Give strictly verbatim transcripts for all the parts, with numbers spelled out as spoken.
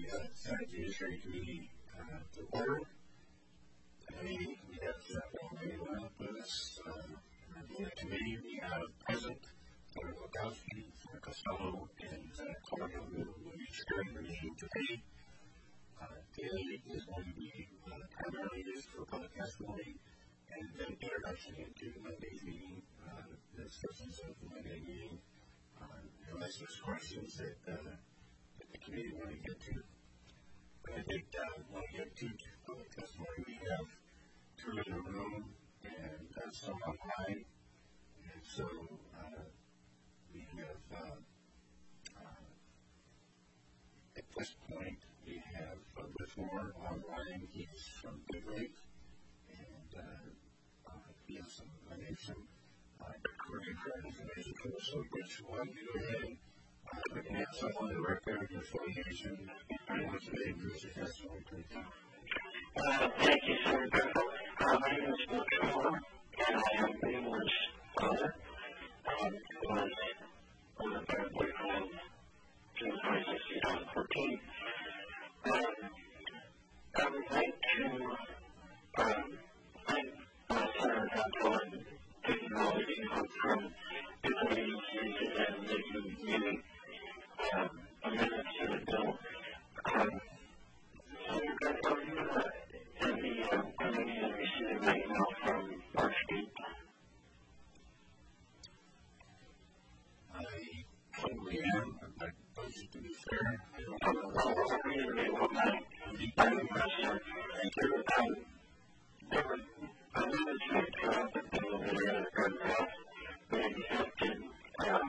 uh, Senate Judiciary Committee uh, to order. Today we have Jeff O'Neill with us. Um, in the committee we have present Senator Wachowski, Senator Costello, and uh, Claudia who will be sharing the meeting today. Uh, today is going to be uh, primarily used for public testimony and then introduction into Monday's meeting, uh, the substance of the Monday meeting, uh, unless there's questions that, uh, that the committee want to get to. But I think uh, when we get to public testimony, we have two in the room and uh, some online. And so uh, we have, uh, uh, at this point, we have uh, Whitmore online. He's from Big Lake. And uh, uh, he has some information, uh, recording for information for us. So, Rich, why don't you go ahead and uh, we can have some on the record, your affiliation, and what's the name of your testimony, please. Uh, thank you, Senator. Uh, my name is Bill Trevor, and I am Baylor's father. Um, was on the third boyfriend, June twenty-sixth, twenty fourteen. Um, I would like to um, thank uh, Senator Control and taking all the input from different agencies and making many um, amendments to the bill. Um, Senator Control, you know, in the um, committee that received my email from March eighth. I totally am. I'd like to be fair. I don't Um, well, I'll read it in one night. I'm impressed. Thank you. Um, there were amendments made throughout the bill that are going to go off that exempted um,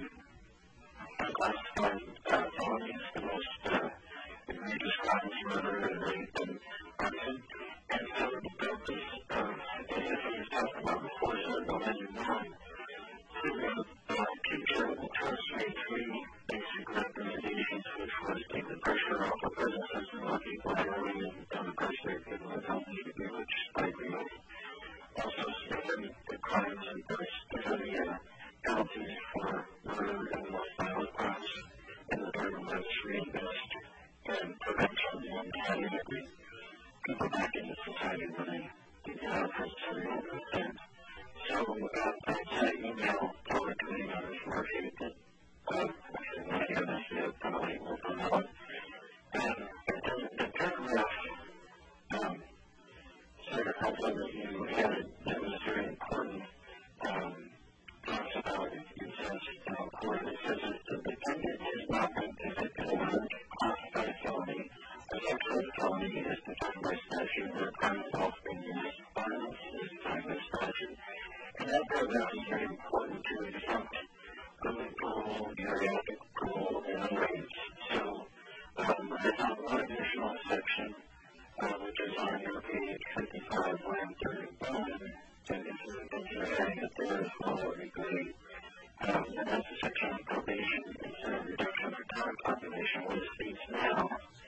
unclassified uh, felonies, the most uh, egregious crimes, murder and rape and arson. And so the purpose of, as we've talked about before, is that amendment nine to uh, teacher will trust made three basic recommendations, which was take the pressure off of businesses and let people early and on the pressure of people that don't need to be, which I agree with. Also, strengthen the crimes and specifically uh, penalties for murder and more violent crimes, and the third one was reinvest and prevention and having people back into society when they get out of prison and so uh, I sent an email to the committee members March eighth that uh, actually when I hear this, they'll probably will come out. And the, the paragraph, um, Senator Copeland, that you added, that was very important, um, talks about it. It says, in the court, it says that the defendant has not been convicted of a classified felony. A sexual felony is defined by statute where a crime involves being used violence is defined by statute. And that paragraph is very important to exempt early parole, geriatric parole, and underage. So um, I have one additional section, uh, which is on your page fifty-five, line thirty-one, and if you're adding it there as well, that would be great. Um, and that's a section on probation. It's a reduction of current population. What it states now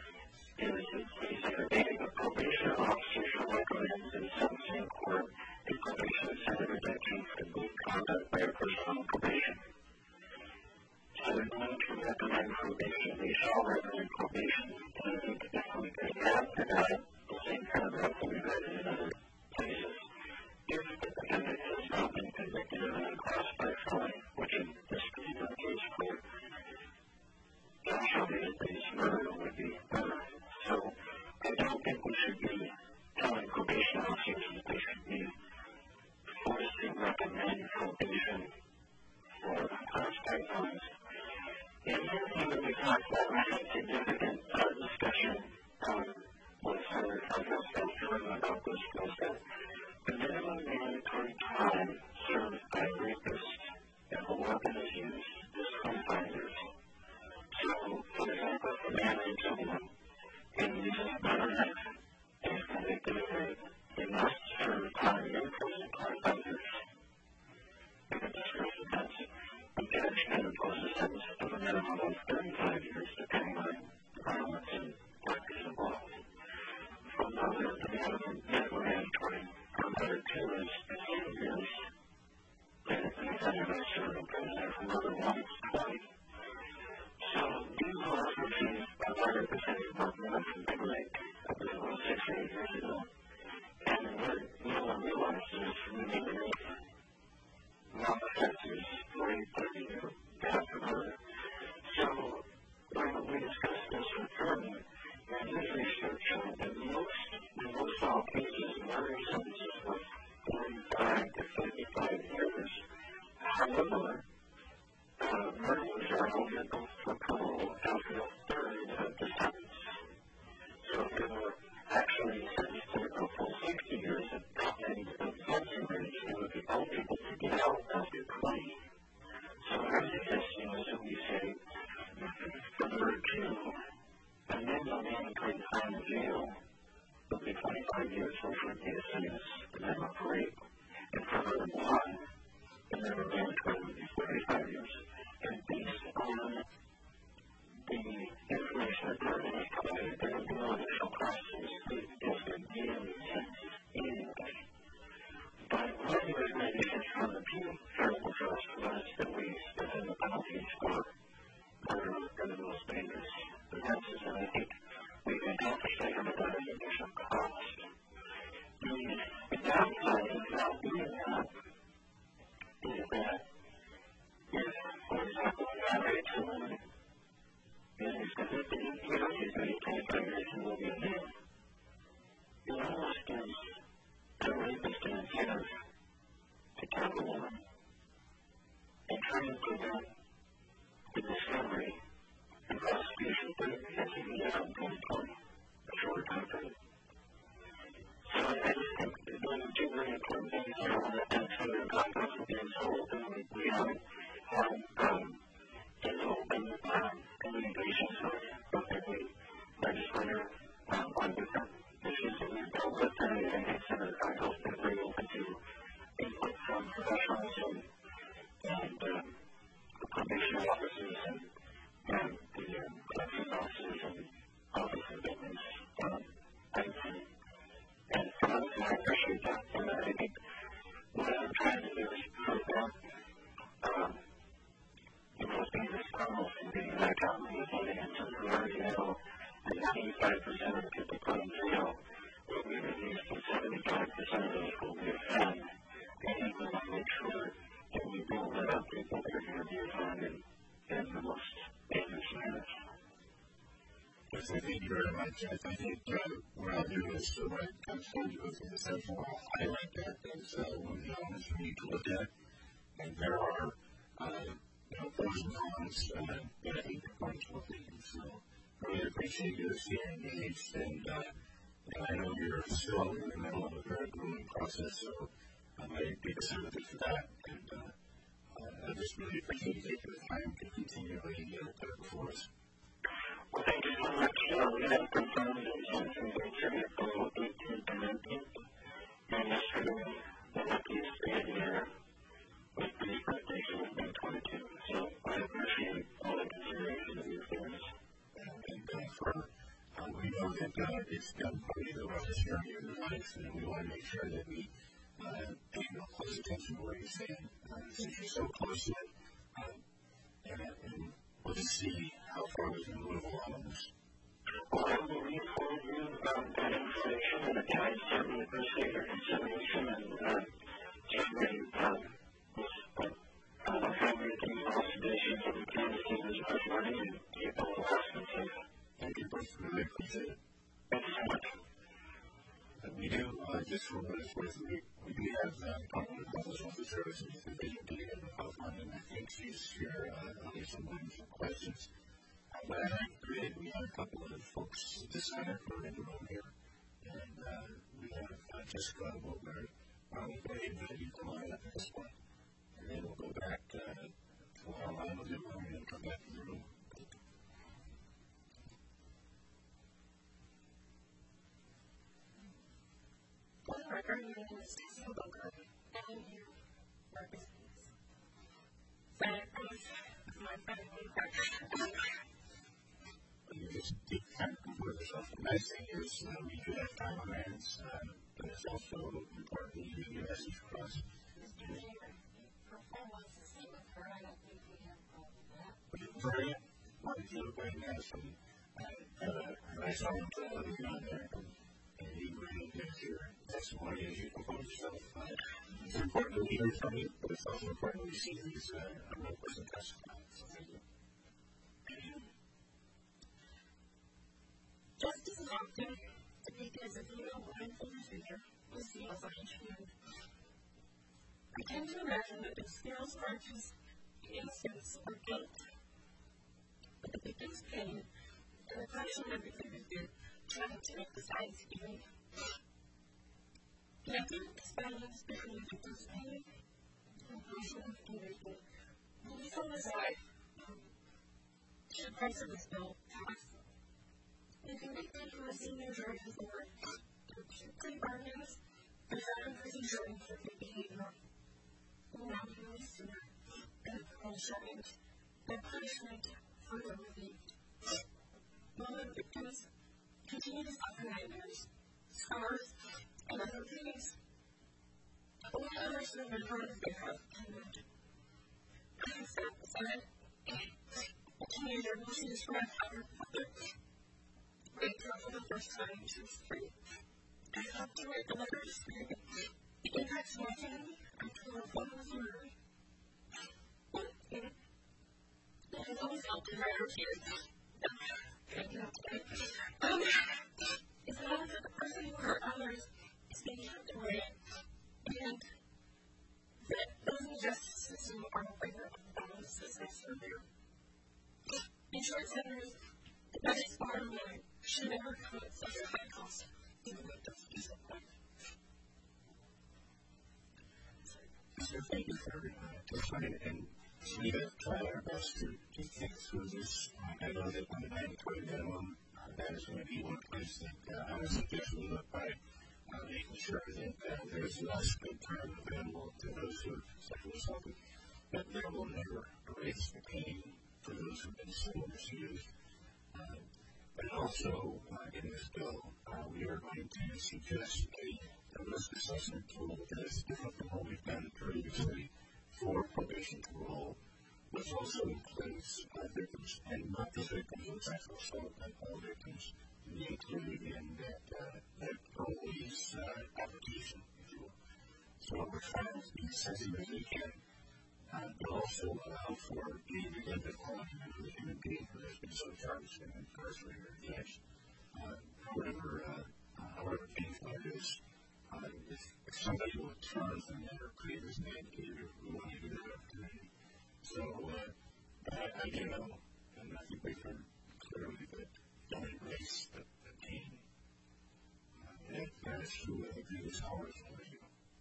is it's the segregating of probation officers shall recommend in sentencing court a probation center reduction for good conduct by a person on probation. So they're going to recommend probation. They shall recommend probation. And I think if we could add to that the same paragraph that we read in other places, if the defendant has not been convicted of an unclassified felony, which in this particular case for Joshua-based murder would be murder. So I don't think we should be telling probation officers that they should be forced to recommend probation for unclassified felonies. And the other thing that we talked about, and I had significant uh, discussion um, with Senator Congress about this, was that the minimum mandatory time served by rapists if a weapon is used is twenty-five years. So, for example, if a man rapes a woman and uses a butter knife and is convicted of rape, they must serve time in prison twenty-five years. If it's a first offense, the judge can impose a sentence of a minimum of thirty-five years, depending on the violence and factors involved. From other, the minimum mandatory from other two is fifteen years. And if the defendant is served in prison for another one, it's twenty. So these laws receive a hundred percent of discuss this with Furman, and his research showed that most, in most all cases, murder sentences were forty-five to fifty-five years. However, uh, murderers are eligible for parole after a third of the sentence. So if they were actually sentenced to a full sixty years at the end of sentencing range, they would be eligible to get out after twenty. So our suggestion is that we say, for murder two, a minimum mandatory time in jail would be twenty-five years, which would be the same as the minimum for rape. And for murder one, the minimum mandatory would be forty-five years. And based on the information that Furman has provided, there would be no additional cost to the state if the daily sentences anyway. But one of the recommendations from the Penal Federal Trust was that we extend the penalties for murder and the most dangerous offenses, and I think we can accomplish that without any additional cost. The, the downside of not doing that is that if, for example, the average woman is convicted in penalties that he can't years and will be in jail, it almost gives the rapist an incentive to kill the woman and try and prevent the discovery and prosecution that he can get out in twenty twenty, a shorter time frame. So I just think that those are two very important things. You know, and so the contracts will be sold, and we, we haven't had um, an open um, communications with both the legislator um, on different issues that we've dealt with, and I think Senator Kyle has been very open to input from professionals and, and um, the probation officers and, and the um, corrections officers and office of business um, and, and so I appreciate that. And I think what I'm trying to do is prevent um, the most dangerous criminals from being back out in the audience, and we already know that ninety-five percent of people put in jail will be released, and seventy-five percent of those will be offended. And we want to make sure that we don't let out people that are going to be offended in the most dangerous manner. Yes, I thank you very much. I think uh, what I'll do is to write kind of send you with the session. I'll highlight that as uh, one of the elements we need to look at. And there are uh, you know, pros and cons uh, that I think the points will be. So I really appreciate you staying engaged. And uh, you know, I know you're still in the middle of a very grueling process, so I might be sensitive to that. And uh, uh, I just really appreciate you taking the time to continually you know, put it before us. Well, thank you so much. Uh, we have confirmed that something that's in the goal eighteenth Amendment. And yesterday, the luckiest day here with these birthdays has been twenty-two. So I appreciate all the consideration of your things. And uh, for, uh, we know that uh, it's done probably the roughest journey of your life, and we want to make sure that we uh, pay no close attention to what you're saying, uh, since you're so close to it. Um, and, and we'll just see how far we can move along on this. Well, I will re-forward you um, that information, and I certainly appreciate your consideration, and uh, certainly um, uh, have your team observations of the candidates as much money and keep all the lessons safe. Thank you, Bruce. Really appreciate it. Thank you so much. Uh, we do, uh, just for what it's worth, we, we do have uh, Department of Public Social Services, the Division D of the Health Fund, and I think she's here, uh, I'll get some some questions. Uh, but I think today we have a couple of folks this center who are in the room here, and uh, we have uh, Jessica Wilbur, Ronnie Bay, and you come on up at this point. And then we'll go back uh, to our line of the room and come back to the room. Our name is Stacy Booker, and I'm here for business. So, my friend, you just take time to work yourself. The nice thing is uh, we do have time on our hands, uh, but it's also important that you get your message across. Victoria, why did you look right now? Some uh, nice arms uh, living on there, and you really get your testimony as you compose yourself. Uh, it's important to hear from you, but it's also important to receive these uh, real person testimonies. So thank you. just as often because a female blindfolded figure was seen as a hand. I tend to imagine that the squirrel's arches instincts or guilt. But the victim's pain and the passion of the figure trying to make the sides even. And I think this balance between the victim's pain and passion of conviction will be set aside should the price of this bill pass. The convicted who has seen their jury before plea bargains and found in prison jury for good behavior will now be released sooner and punishment and punishment further relieved. While the victims continue to suffer nightmares, scars, and other things, only others who have been part of their health can live. I have said, a teenager who she described how her father raped her for the first time she was three. I helped her with the letter of spirit. The impacts of my family until her father was murdered. It has always helped to dry her tears. Um, it's not that the person who hurt others is being kept away, and that those injustices system are aware of the balances they serve you. In short sentences, the message bottom line should never come at such a high cost to the victim's peace of mind. So thank you for testifying, and we have tried our best to, to think through this. I know that on the mandatory minimum, uh, that is going to be one place that uh, I would suggest we look by uh, making sure that uh, there is less good time available to those who are sexually assaulted, but there will never erase the pain for those who have been so misused. Uh, but also, uh, in this bill, uh, we are going to suggest a, a risk assessment tool that is different from what we've done previously for probation to roll, which also includes uh, victims, and not just victims of sexual assault, but all victims be included in that, uh, that parolee's uh, application, if you will. So we're trying to be as sensitive as we can, uh, but also allow for the independent quality of the human being who has been so charged and incarcerated or judged, uh, however, uh, uh, however painful it is. Uh, if, if somebody will turn from their previous indicator, we want to give that opportunity. So, uh, I, I do know, and I think we've heard clearly that don't embrace the, the pain. Uh, and that is true of the previous hours for you.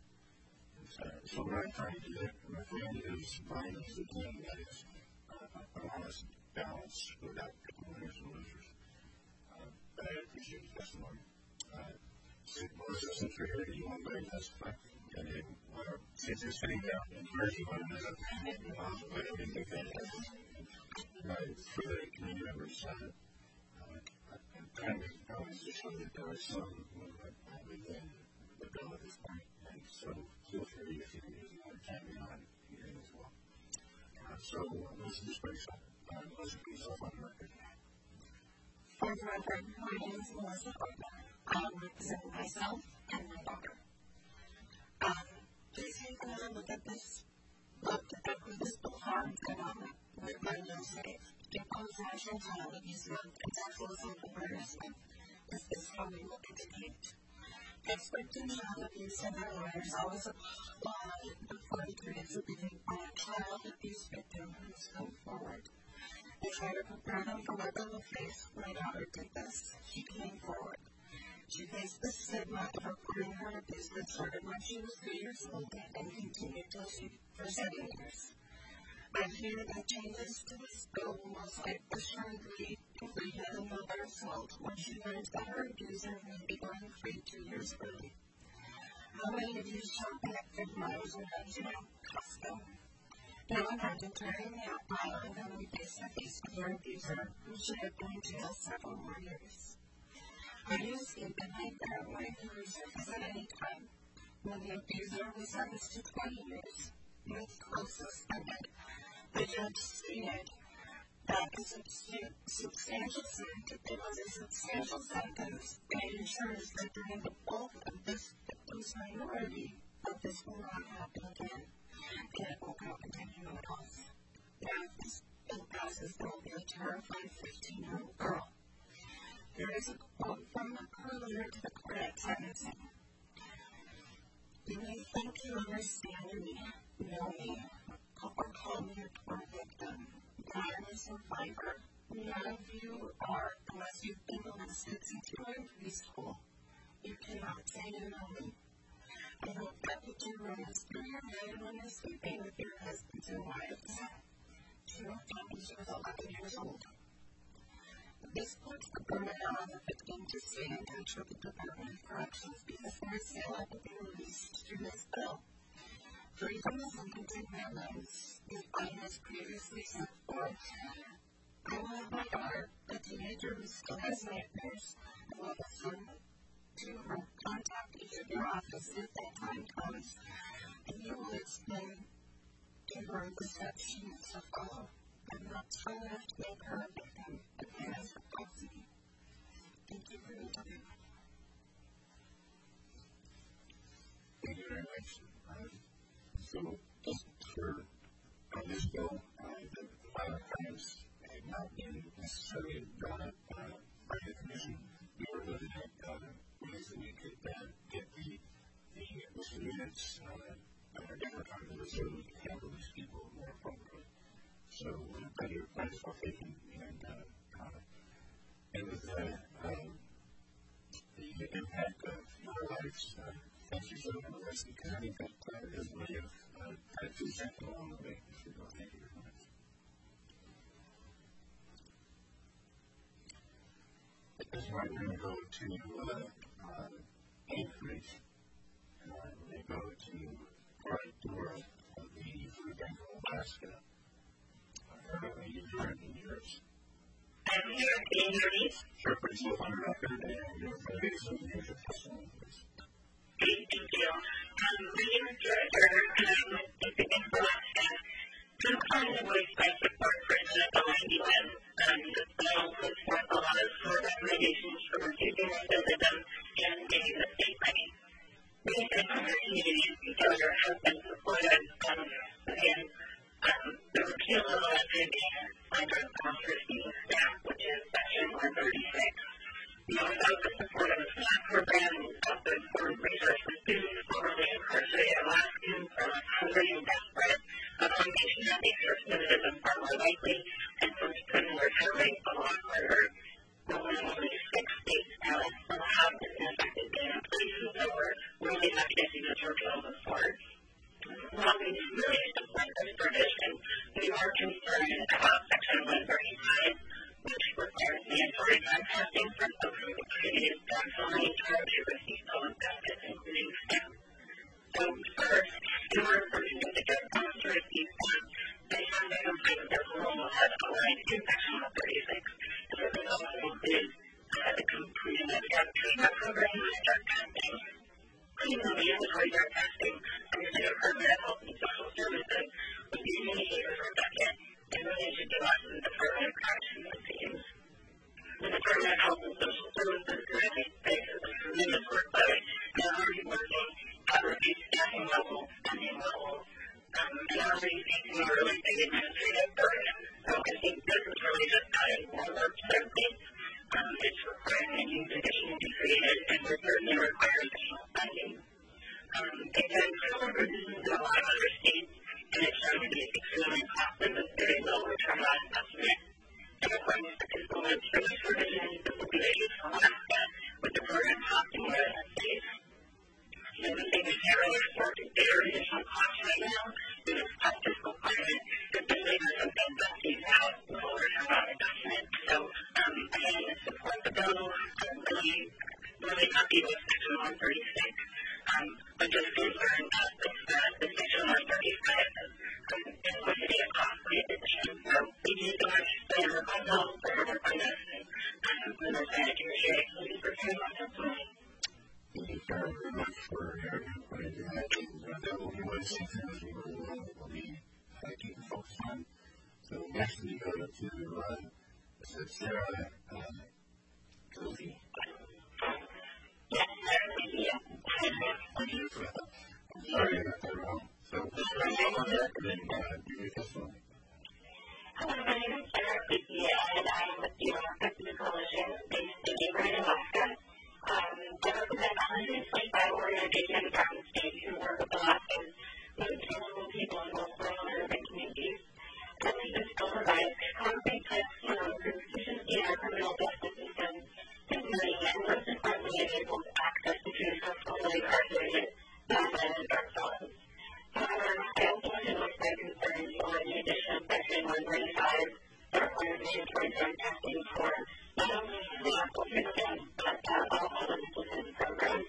So, so what I'm trying to do, my friend, is find us the game that is uh, an honest balance without picking winners and losers. Uh, but I appreciate the testimony. Uh, Melissa, since you're here, do you want to testify? And then, uh, since you're sitting down, encourage you to visit the hospital, I don't think that is. Uh, for the community members, uh, uh, I'm trying to balance to show that there is some movement within the bill at this point, and so feel free if you use more time on hearing as well. Uh, so, uh, Melissa, just break up. Uh, Melissa, put yourself on the record. For the record, my name is Melissa Corbett. I represent myself and my daughter. Um, please take another look at this. Look at who this bill harms and on with my nose safe. Impose National Child Abuse Month and Sexual Assault Awareness Month. This is how we will educate. Experts in child abuse and their lawyers always apply before the critics are being by a child abuse victim who has come forward. They try to prepare them for what they will face. My daughter did this. She came forward. She faced the stigma of reporting her abuse that started when she was three years old and continued till she for seven years. I fear that changes to this bill will most likely agree if we had another assault when she learns that her abuser may be going free two years early. How many of you shop at Fred Meyers or Costco? Now imagine turning the outlaw and then we face to face with your abuser who should have been in jail several more years. Are you escaped a nightmare where you resurface at any time? When the abuser was sentenced to twenty years, with close suspended, the judge stated that the subst- substantial sentence, it was a substantial sentence that ensures that during the bulk of this victim's minority, that this will not happen again, and it won't happen to anyone else. Now, if this bill passes, there will be a terrified fifteen-year-old girl. There is a here to the court at sentencing. You may think you understand me, know me, or call me a poor victim, but I am a survivor. None of you are, unless you've been molested since you were in preschool. You cannot say you know me. I hope that the two runs through your head when you're sleeping with your husbands and wives. She wrote down when she was eleven years old. This puts the burden on the victim to stay in touch with the Department of Corrections before it's able to be released to this bill. For even the sentencing memos the client has previously set forth, I will have my daughter, a teenager who still has nightmares, and will assume to her contact each of your offices if that time comes, and you will explain to her the steps she needs to follow. I'm not strong enough to make her a victim, but there is a possibility. Thank you for your time. Thank you very much. Um, so, just for on this bill, uh, the violent crimes have not been necessarily brought up uh, by the commission. We were looking at uh, ways that we could uh, get the, the misdemeanors uh, at a different time of the so we can handle these people more appropriately. So, uh, but your plans are taken, and, uh, uh, and with the, um, the impact of your lives, uh, thank you so much. Because I think that uh, is a way of uh, kind of two cents along the way. So, thank you very much. At this point, we're going to go to uh, uh, Anchorage. Uh, we go to part tour of the Food Bank of Alaska. I'm here. Can you hear me? Sure, please hold on to record and your face and use your testimony, please. Great, thank you. Um, my name is Jared Turner, and I'm with the Bank of Alaska. I'm calling to voice my support for Senate ninety-one. Um, this bill puts forth a lot of core recommendations for reducing recidivism and getting the state money. We in other communities, together, have been supportive of, again, Um, the repeal of the pending under controversy staff, which is section one thirty-six. You know, without the support of the SNAP program, also for resources students, formerly incarcerated Alaskans, or hungry and desperate, a combination of these recidivism are more likely, and folks put in recovery a lot harder. Only six states now allow this infected ban in places that were really not getting this repeal before. While we really support this provision, we are concerned about section one thirty-five, which requires mandatory drug testing for folks who have previous done felony charge to receive public benefits, including STEM. So first, in order for significant funds to receive STEM, they have to complete their parole as outlined in section one thirty-six. So they also include uh, the completion of drug treatment program with drug testing. Cleaning mandatory drug testing under the Department of Health and Social Services would be initiated for second and really should be less than the Department of Corrections, it seems. The Department of Health and Social Services currently faces a tremendous workload and are already working at reduced staffing levels, funding levels, um, and already facing a really big administrative burden. So I think this is really just adding more work to their plate. Um, it's requiring a new position to be created and will certainly require additional funding. Um, again, however, this is in a lot of other states, and it's shown to be extremely costly with very low return on investment. And according to the components for this provision, this will be issued from Alaska, with the program costing more than states. So the thing we can't really afford to bear additional costs right now in this tough fiscal climate, especially for something that sees out low return on investment. So, um, again, support the bill. I'm really, really happy with section one thirty-six. Um, but just concerned that this, uh, the section one thirty-five um, is going to be a costly addition. So, we need to understand the bill for the financing. Um, and the Senate can share it with the testimony. Thank you very much for your input into that. That will be one section as we will, uh, will be uh, keeping folks on. So next we go to uh, Sarah uh, Kofi. Yes, Sarah. Thank you for that. I'm sorry I got that wrong. So please raise your hand and then uh, do your testimony. Hello, my name is Sarah Kofi, and I am with the Alaska Food Coalition based in Anchorage, Alaska. Um, and most importantly, enables access to successfully incarcerated non-violent drug felons. However, I also want to voice my concerns on the addition of Section one thirty-five that requires mandatory drug testing for not only the actual victim, but uh, also the assistance programs.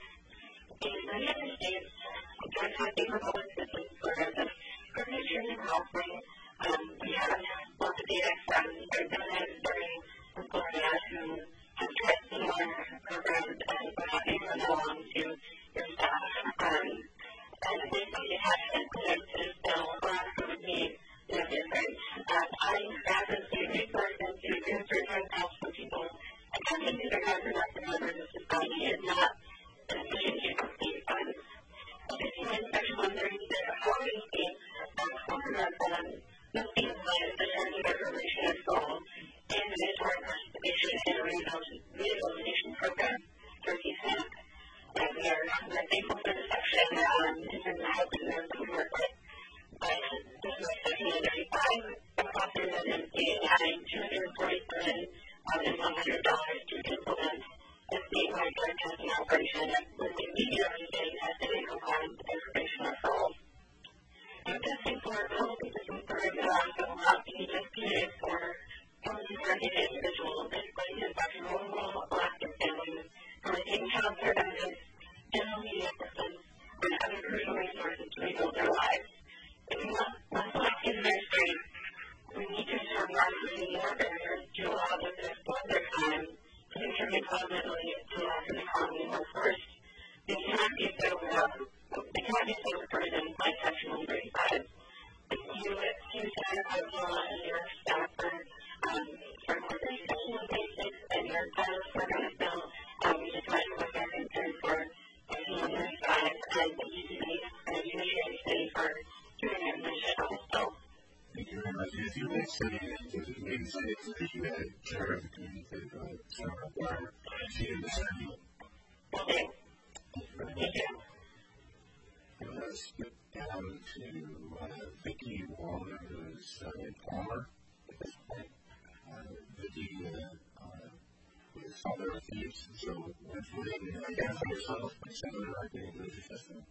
In the United States, drug testing for public assistance programs have proven extremely costly. Um, we have lots of data from representatives during Florida who have tried similar programs and were not able to go on to your staff. Um, and basically, they have sent clinics to this bill or who would need no difference. Um, adding staff and student resources to administer drug tests for people attempting to become productive members of society is not an efficient use of state funds. Additionally, Section one thirty-six already states that corporate drug funds must be applied to the terms of regulation as goal and the mandatory participation in a rehabilitation program for C S N A P. And we are thankful for the section um, in terms of helping those who work with. But this is Section one thirty-five, the cost of stating adding two hundred forty-seven thousand one hundred dollars to implement a statewide drug testing operation with immediately getting tested and compliant with information referrals. And testing for public assistance programs that will not be just candidates for publicly targeted individuals displaying his vulnerable elective families who are taking child care benefits, general media assistance, and other crucial resources to rebuild their lives. If we want to administrate, we need to ensure we are creating more barriers to allow them to explore their time to contribute positively to the American economy more first. They cannot be so they cannot be so burdened by Section one thirty-five. If you choose to have a law and your staff for um for Section one thirty-six and your pilot for Senate bill, um, you just might look at concern for Section one thirty-five and the U C and the Judiciary Committee for doing an administration on this bill. Thank you very much. If you may say, maybe say that you had chair of the committee, Senator Blair, she did the same. Okay. Thank you very much. Let's get down to uh, Vicki Waller, who's uh, in Palmer at this point. Uh, Vicki uh, uh, is father of thieves, so once you can identify yourself, Senator, I can introduce your testimony.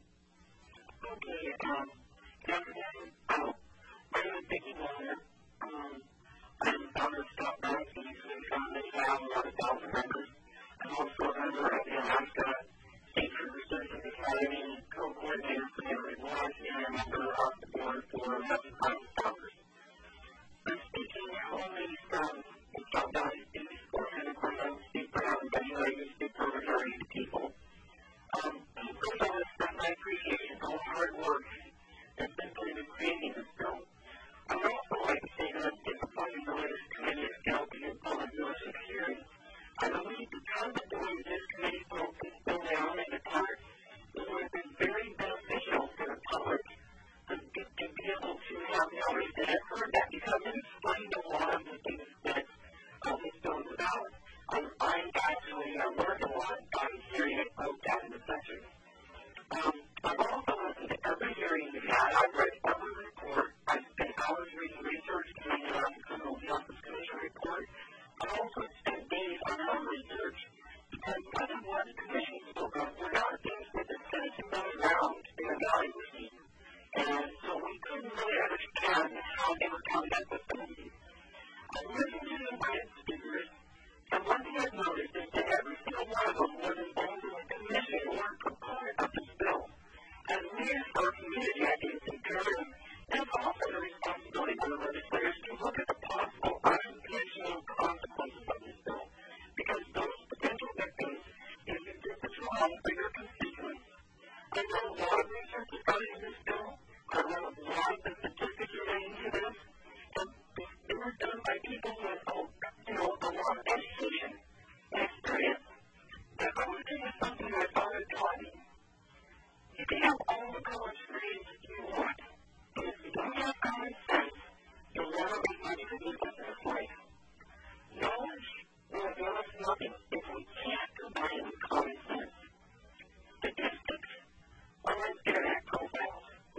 Okay, um, good afternoon. Um, my name is Vicki Waller. Um, I'm the founder of Stop Bad Thieves, and found this now a lot of thousand members. I'm also a member of the Alaska State Producers Society, co-coordinator for Neighborhood Watch, and a member of the board for Domestic Violence Stoppers. I'm speaking only from the Stop Bad Thieves, and of course I will speak for everybody who I speak for majority of the people. Um, first I want to express my appreciation for all the hard work that's been put into creating this bill. I would also like to say that I'm disappointed the way this committee is dealt with public relations hearings. I believe because of the way this committee broke this bill down into parts, it would have been very beneficial for the public to, to, to be able to have knowledge that I've heard that because it explained a lot of the things that uh, this bill is about. Um, I actually uh, learned a lot by hearing it broke down in the section. Um, I've also listened to every hearing we've had. I've read every report. I've spent hours reading research to make it out the Criminal Justice Commission report. I've also spent days on my own research because other what the commission spoke of were not things that the Senate had been around in evaluating. And so we couldn't really understand how they were coming up with some of these. I've listened to the invited speakers, and one thing I've noticed is that every single one of them was involved in the commission or proponent of this bill. And we as our community, I think, is imperative. And it's also the responsibility of the legislators to look at the possible unintentional consequences of this bill. Because those potential victims, if you did this wrong for your constituents, I've done a lot of research regarding this bill. I've done a lot of the statistics relating to this. And it was done by people who have, you know, a lot of education and experience. And I want to tell you something my father taught me. You can have all the college degrees you want, but if you don't have common sense, you'll never be ready to live in this life. Knowledge will avail us nothing if we can't combine it with common sense. Statistics are like internet profiles.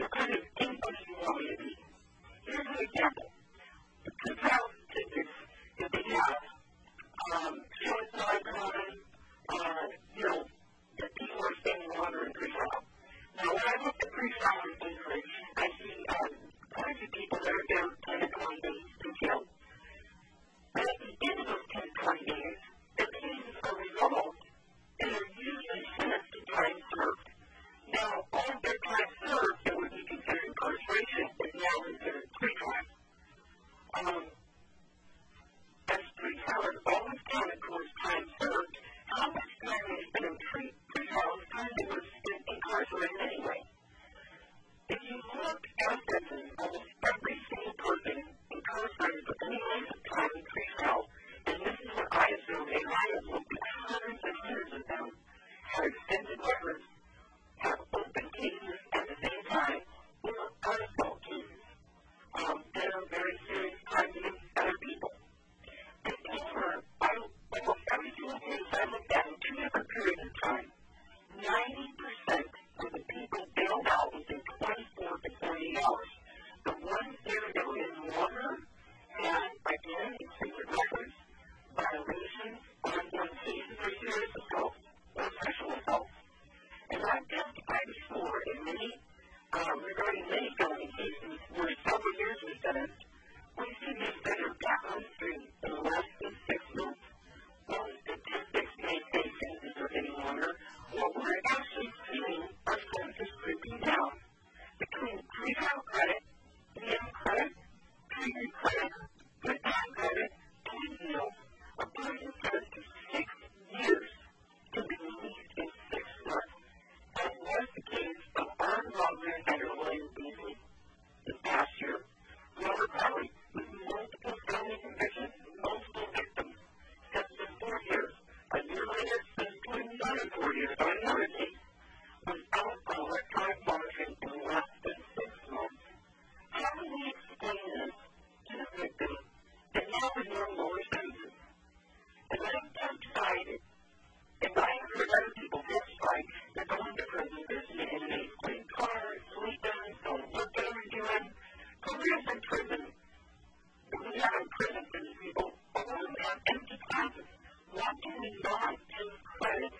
than four years. I know it is without an electronic monitoring in less than six months. How do we explain this to the victim that now we're doing lower sentences? And I'm decided, and I have heard other people testify, that going to prison is an inmate playing cards, sleeping, don't look at what they're doing. Programs in prison, we have in prison for these people, all of them have empty classes. Why do we not give credit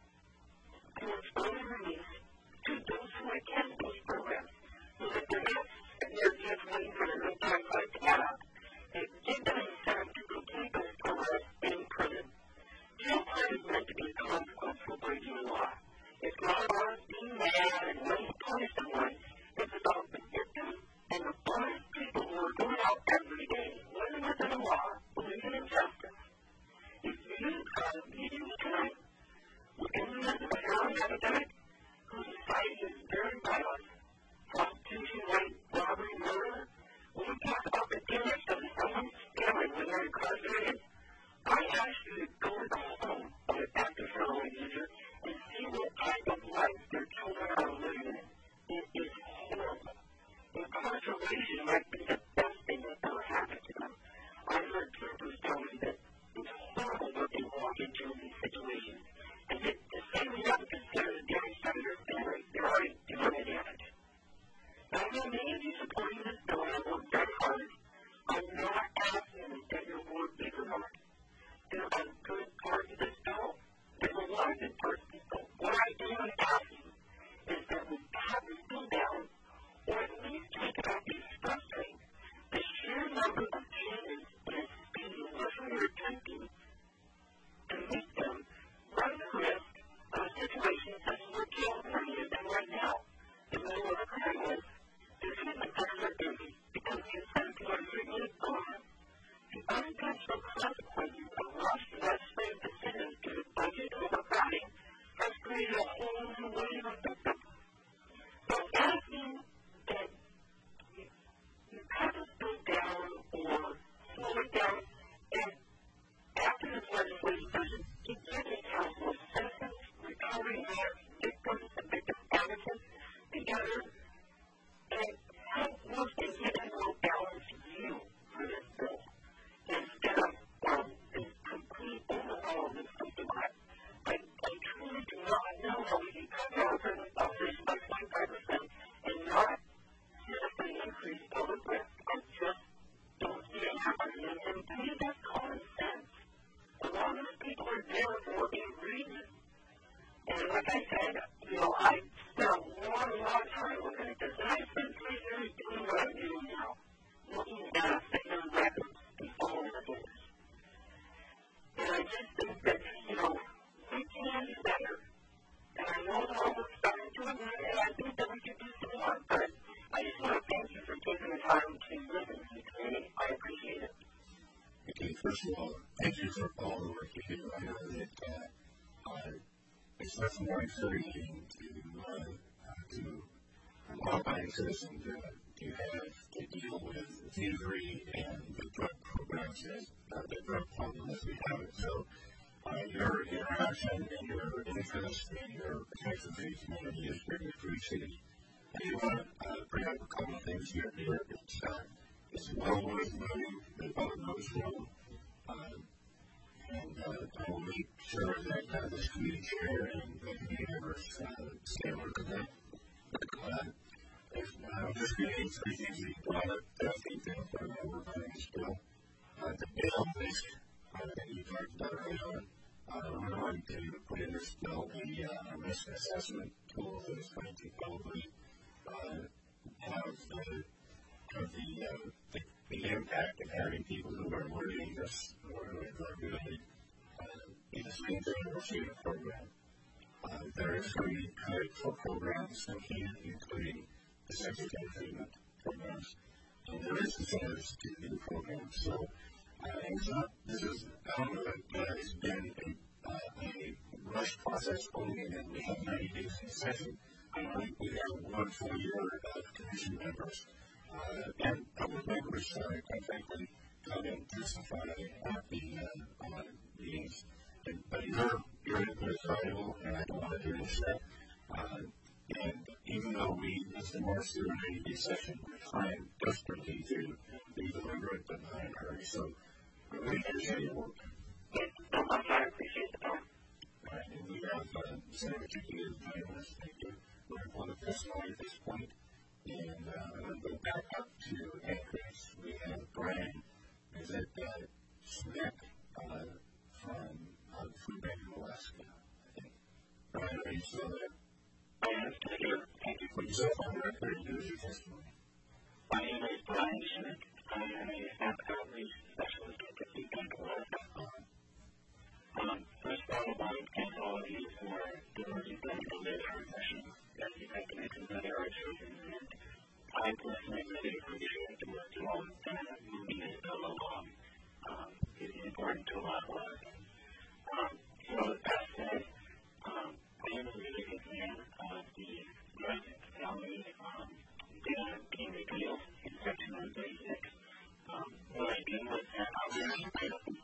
to its early release to those who attend those programs? So that they're not sitting there just waiting for the new time card to get up. They give them incentive to complete those programs in prison. Jail time is meant to be a consequence for breaking the law. It's not about being mad and wanting to punish someone. It's about the victim and the honest people who are going out every day, living within the law, believing in justice. If you come meeting me tonight with anyone with a heroin epidemic whose society is very violent, prostitution, rape, robbery, murder, when we talk about the damage that someone's family when they're incarcerated, I ask you to go to the home of an active heroin user and see what type of life their children are living in. It is horrible. Incarceration might be the best thing that ever happened to them. I've heard troopers tell me that it's horrible what they walk into in these situations, and that to say we don't consider the damage done to their family, they're already doing the damage. Now, I know many of you supporting this bill have worked very hard. I'm not asking that your work be remarked. There are good parts of this bill. There's a lot of good parts of this bill. What I am asking is that we cut this bill down, or at least make it out these frustrating. The sheer number of changes in a speed unless we are attempting to meet them run the risk of a situation such as what California is in right now. In the middle of a crisis, the treatment centers are busy because the incentive are frequently gone. The unintentional consequences of rushed legislative decisions due to budget overcrowding has created a whole new wave of victims. So asking that you, you cut this bill down or slow it down, and after this legislative session, to get a council of citizens, recovery lawyers, victims, and victim advocates together, and help work to get a more balanced view for this bill. Instead of um, this complete overhaul of this system, I, I, I truly do not know how we can cut down prison population by twenty-five percent and not seriously increase public risk. I just don't see it happening. And, and to me, that's common sense. A lot of those people are there for a reason. And like I said, you know, I spent a long, long time looking at this, and I spent three years doing what I'm doing now, looking at fitness records and following the data. And I just think that, you know, we can do better. And I know that we're starting to agree, and I think that we can do some more, but I just want to thank you for taking the time to listen to me today. I appreciate it. Okay, first of all, thank you for all the work you do. I know that uh, uh, it's much more encouraging to, uh, to law-abiding citizens uh, to have to deal with thievery and the drug programs, that, uh, the drug problem as we have it. So uh, your interaction and your interest and your protection for the community is very appreciated. I do want to uh, bring up a couple of things here. here. It's, uh, it's well worth noting that both those will uh, and uh, I will make sure that uh, this community chair and the community members uh, stay alert to that. Uh, if, uh, I'm just going to name three things that you brought up that I think that uh, we're going to still. Uh, the bail risk uh, that you talked about earlier, uh, we're going to put in this bill the uh, risk assessment tool that is going to probably uh, have the, have the, uh, the the impact of having people who are learning this or who are really uh, in the same thing or receive a program. Uh, there is going to be credit for programs here, including the sex offender treatment programs. And there is incentives to do programs. So uh, it's not, this is, I don't know that uh, it's been a, uh, a rush process only and we have ninety days in session. I know we have one full year of commission members. Uh, and public members, uh, quite frankly, come and testify at the uh, uh, meetings. And, but your, your credit that it's valuable, and I don't want to diminish that. Uh, and even though we, as the March through an ninety-day session, we're trying desperately to be deliberate but not in a hurry. So we really appreciate your work. I appreciate the time. Right, and we have uh, Senator Chicky as panelist. Thank you. We're going to testimony at this point. And uh, I'm going to go back up to Anchorage. We have Brian. Is it uh, Smith uh, from uh, Food Bank of Alaska? I think. Brian, are you still there? I am still here. Thank you. Put yourself on the record and give us your testimony. My name is Brian Smith. I am a staff outreach specialist at the Food Bank of Alaska. Um, first of all, I want to thank all of you for the work you've done to live our session. As you have connected with our children, and I personally really appreciate the work you all have done at moving this bill along. Um, it's important to a lot of us. Um, so with that said, um, I am a really big fan of the Resident Felony um, data being revealed in Section one thirty-six. Um, what I do with that obviously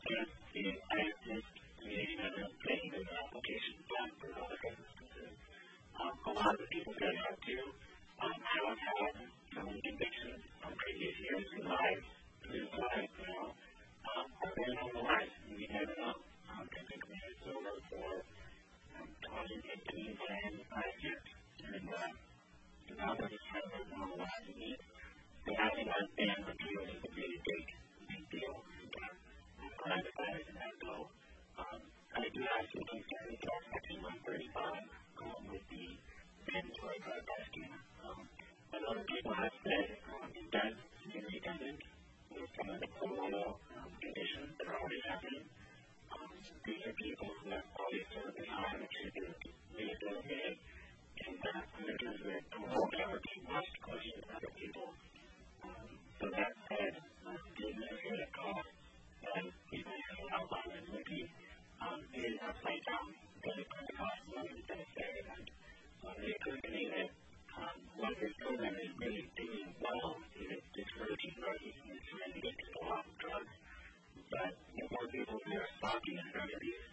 is I just created a getting an application done for other businesses. Um, a lot of the people that I have to um, have had some convictions from previous years in life, through life now, um, are very normalized, and you never know. Um, typically, it's over for um, twenty, fifteen, ten, five years. And uh, now that it's kind of normalized to me, the having that ban repealed is a really big, big deal. And uh, I'm glad that that isn't that low. Um, I do have some concerns about Section one thirty-five um, with the mandatory drug testing. Um, a lot of people have said um, it does seem redundant with some of the colonial um, conditions that are already happening. Um, these are people who have always served in time and should be rehabilitated, and uh, individuals that won't ever be much closer to other people. Um, so that said, um, the administrative cost and even if you outline it would be um, it is upside down because it's going to cost money instead of saving it. Um, it occurred to me that um, what this program is really doing well is it's discouraging drug use and it's trying to get people off of drugs. But the more people who are stopping in drug abuse,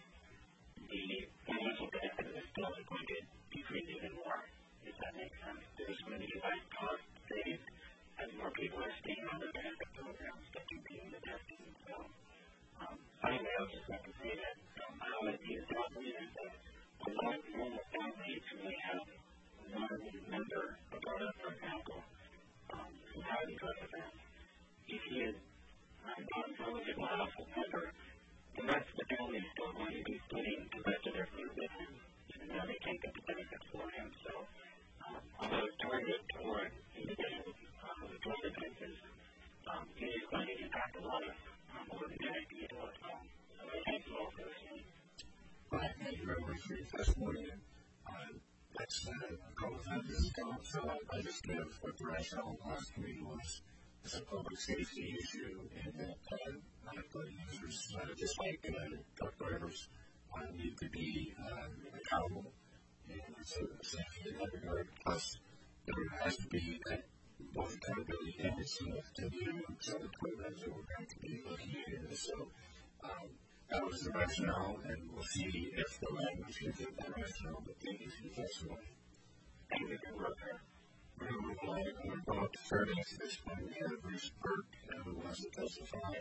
the financial benefit of this bill is going to decrease even more, if that makes sense. There's going to be less cost saved as more people are staying on the benefit programs that do being the testing. So, um, finally, I would just like to say that um, how I view this operate is that a lot of normal families who may have one member of our, for example, um, who has a drug offense, if he is um, not a relatively household member, the rest of the family is still going to be splitting the rest of their food with him, even though they can't get the benefits for him. So, um, although it's targeted toward individuals uh, with drug offenses, um, it is going to impact a lot of um, ordinary people as well. So I thank you all for listening. Right, thank you very much for your testimony. Uh, that's uh, a couple of times this has come up, so I, I just give what the rationale of the last committee was. It's a public safety issue, and that uh, medical users, uh, just like uh, truck drivers, uh, need to be uh, accountable. And so the safety in that regard, plus there has to be that both accountability and incentive to do some of the programs that we're going to be looking at here. So um, that was the rationale, and we'll see if the language can fit that rationale, but thank you for your testimony. Thank you for your work there. We're going to move on. I'm going to go up to third at this point. We have Bruce Burke, uh, who wants to testify.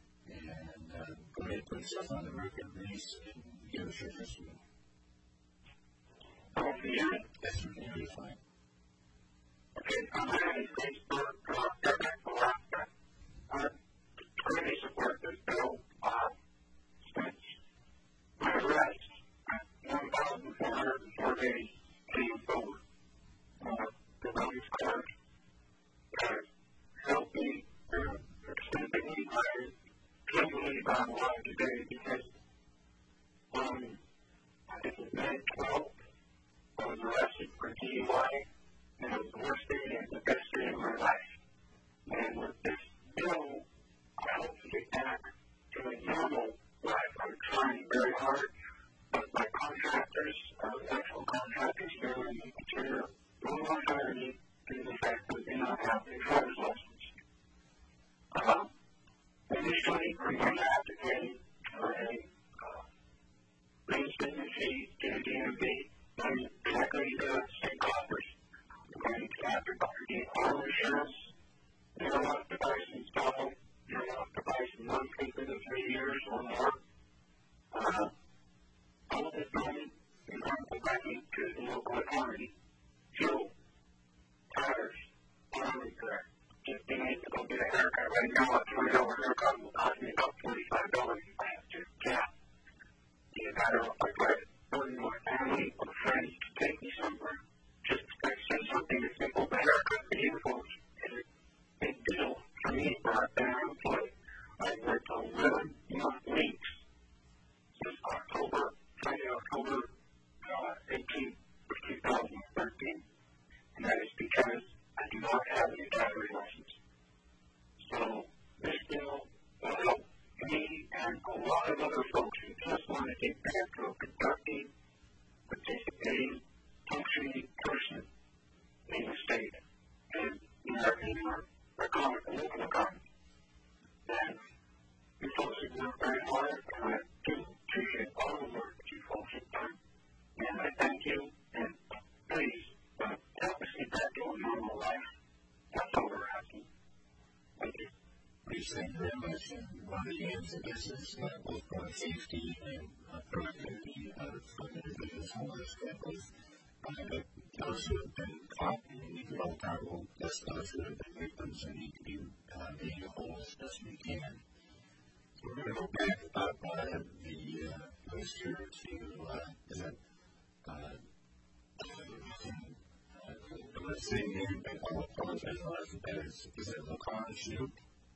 And uh, go ahead and put yourself on the record, Reese, and give us your testimony. Oh, can you hear me? Yes, we can hear you fine. Okay, I'm going to Facebook, uh, Fairbanks, Alaska. Uh, I really support this bill uh, since my arrest at one thousand four hundred four days came forward. Uh, the Rose Court has helped me uh, extensively. I can't believe I'm alive today because um, this is May twelfth. I was arrested for D U I. And it was the worst day and the best day of my life. And with this bill, I hope to get back to a normal life. I'm trying very hard, but my contractors, uh, actual contractors here in the interior, will not hire me due to the fact that they do not have a driver's license. Uh, initially, we're going to have to pay for a uh, reinstatement fee economy, fuel, tires, auto repair, just being able to go get a haircut. Right now, a three dollar haircut will cost me about forty-five dollars if I have to cap. You gotta, I try to bring my family or friends to take me somewhere. Just to say something as simple as a haircut for you folks is a big deal for me for our family employee. I worked eleven month weeks since October, Friday, October uh, eighteenth of two thousand thirteen. And that is because I do not have an academy license. So this bill will help me and a lot of other folks who just want to get back to a productive, participating, functioning person in the state and in our, in our economy, local economy. And you folks have worked very hard, and I do appreciate all the work that you folks have done. And I thank you, and please uh, help us get back to a normal life. That's all we're asking. Thank you. Please thank you very much. And one of the aims of this is uh, both product safety and uh, productivity of individuals who are families. Uh, those who have been caught and need to be accountable, plus those who have been victims and need to be uh, made whole as best we can. So we're going to go back up uh, the uh, list here to, uh, is that, uh, I'm not saying name, but I'll apologize for that. That is, is it Lacan Snoop?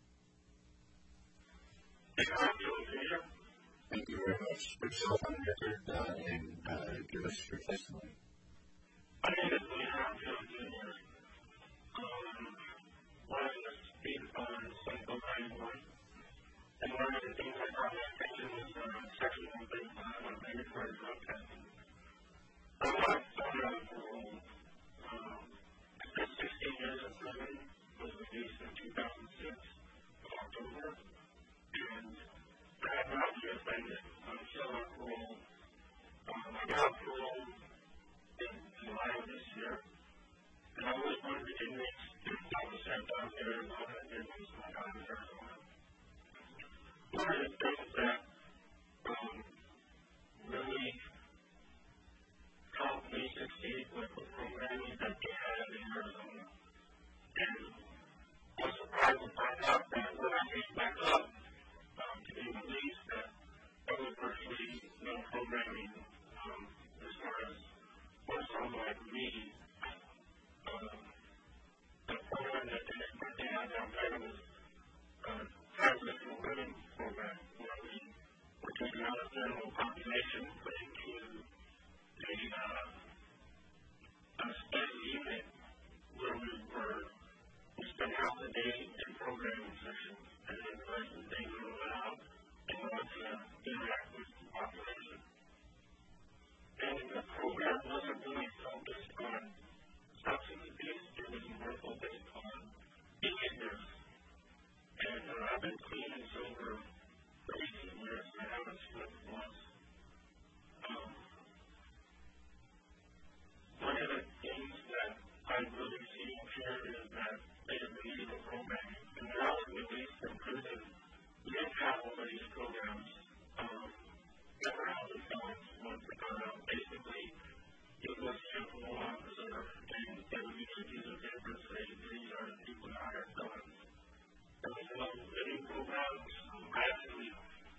Thank you very much. Put yourself on the record uh, and uh, give us your testimony. My name is Leon Junior Um, one of the speak on Central ninety-one. And one of the things I brought my attention was uh, sexual abuse on mandatory drug testing. I was on a parole. Um, I spent sixteen years in prison, was released in two thousand six, October. And I have not reoffended. I'm still on parole. Um, I got parole in July of this year. And I was one of the inmates that was sent down to Arizona and did most of my time in Arizona. One of the things that um, really helped me succeed with the programming that they had in Arizona. And I was surprised to find out that when I came back up um, to be released, that there was virtually no programming um, as far as for someone like me. Um, the program that they, that they had down there was uh, transitional living program, where we were taking out a general population, put into a, uh, a study unit where we were, we spent half the day in programming sessions, and then the rest of the day we were allowed in order to interact with the population. And the program wasn't really focused on substance abuse, it was more focused on behaviors. And uh, I've been clean and sober for eighteen years, and I haven't slipped once. Um, one of the things that I really see here is that they have released the programming. And when I was released from prison, we didn't have all of these programs um, that were out of felons once they got out. Basically, it was a parole officer, and they would usually use a paper and say, these are the people that are felons. There was no living programs. Um, I actually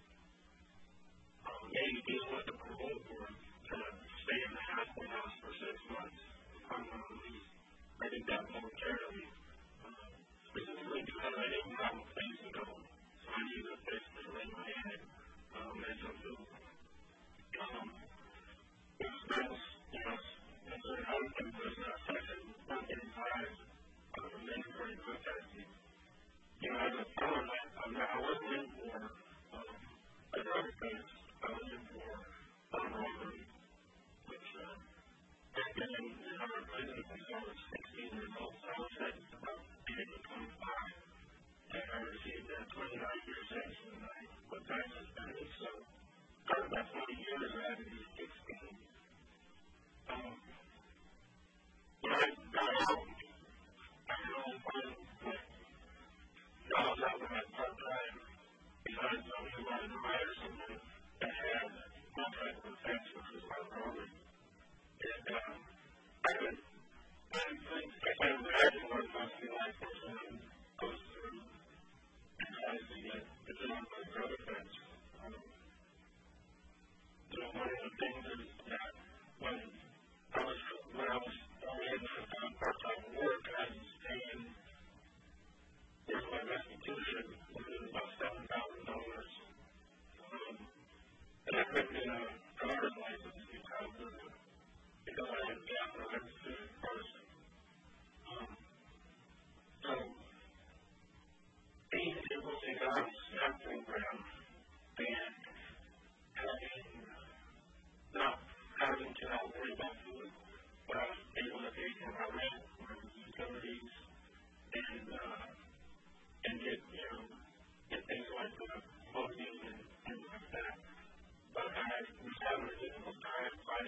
um, made a deal with the parole board to stay in the halfway house for six months upon my release. I did that voluntarily, um, specifically because I didn't have a place to go. So I needed a place to lay my head um, and some food. Um, it was nice, you know, and so I was in this uh, section one thirty-five of the mandatory drug testing. You know, as a felon, I, I wasn't in for um, a drug offense. I was in for armed robbery, which uh, back then in our prison, I was sixteen years old, so I was sentenced about eighteen to twenty-five. And I received a twenty-nine year sentence, and I was time suspended. So, out of that twenty years, I had to be sixteen. Um, when I got out, I know one jobs out when I part-time because I was wanted to hire someone that had contract with Fence, which was my robbery. And um,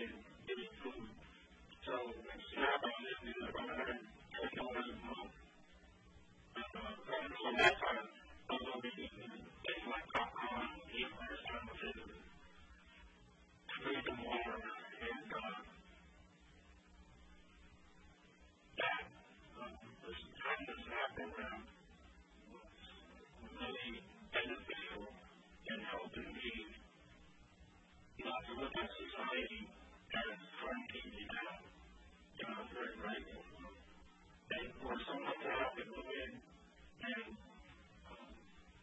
getting, getting food. So now I'm just doing about one hundred twenty dollars a month. Uh, and so that time, I was only eating things like popcorn, eating my sandwiches, drinking water, and uh, that um, was kind of that program was really beneficial in helping me not to look at society as trying to keep me down. And I was very grateful. And for someone to help me go in and um,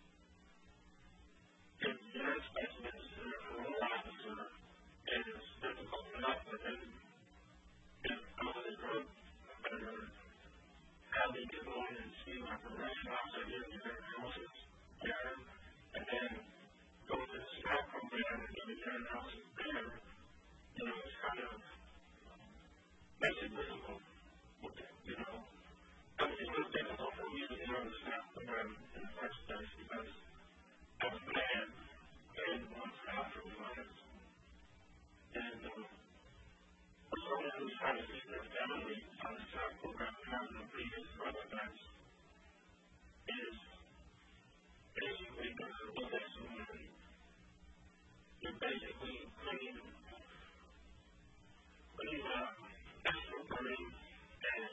if you're a specialist or a parole officer, and it's difficult enough for them if I was a drug offender, having to go in and see like a restaurant or get to their houses there, and then go to the SNAP program and get to their houses there, you know, it's kind of makes it difficult, you know. I mean, it was difficult for me to get on the SNAP program in the first place because I was mad and once after we lives. And um, for someone who's trying to keep their family on the SNAP program and having a previous drug offense is basically going to look at someone. You're basically putting, putting uh, extra burden and,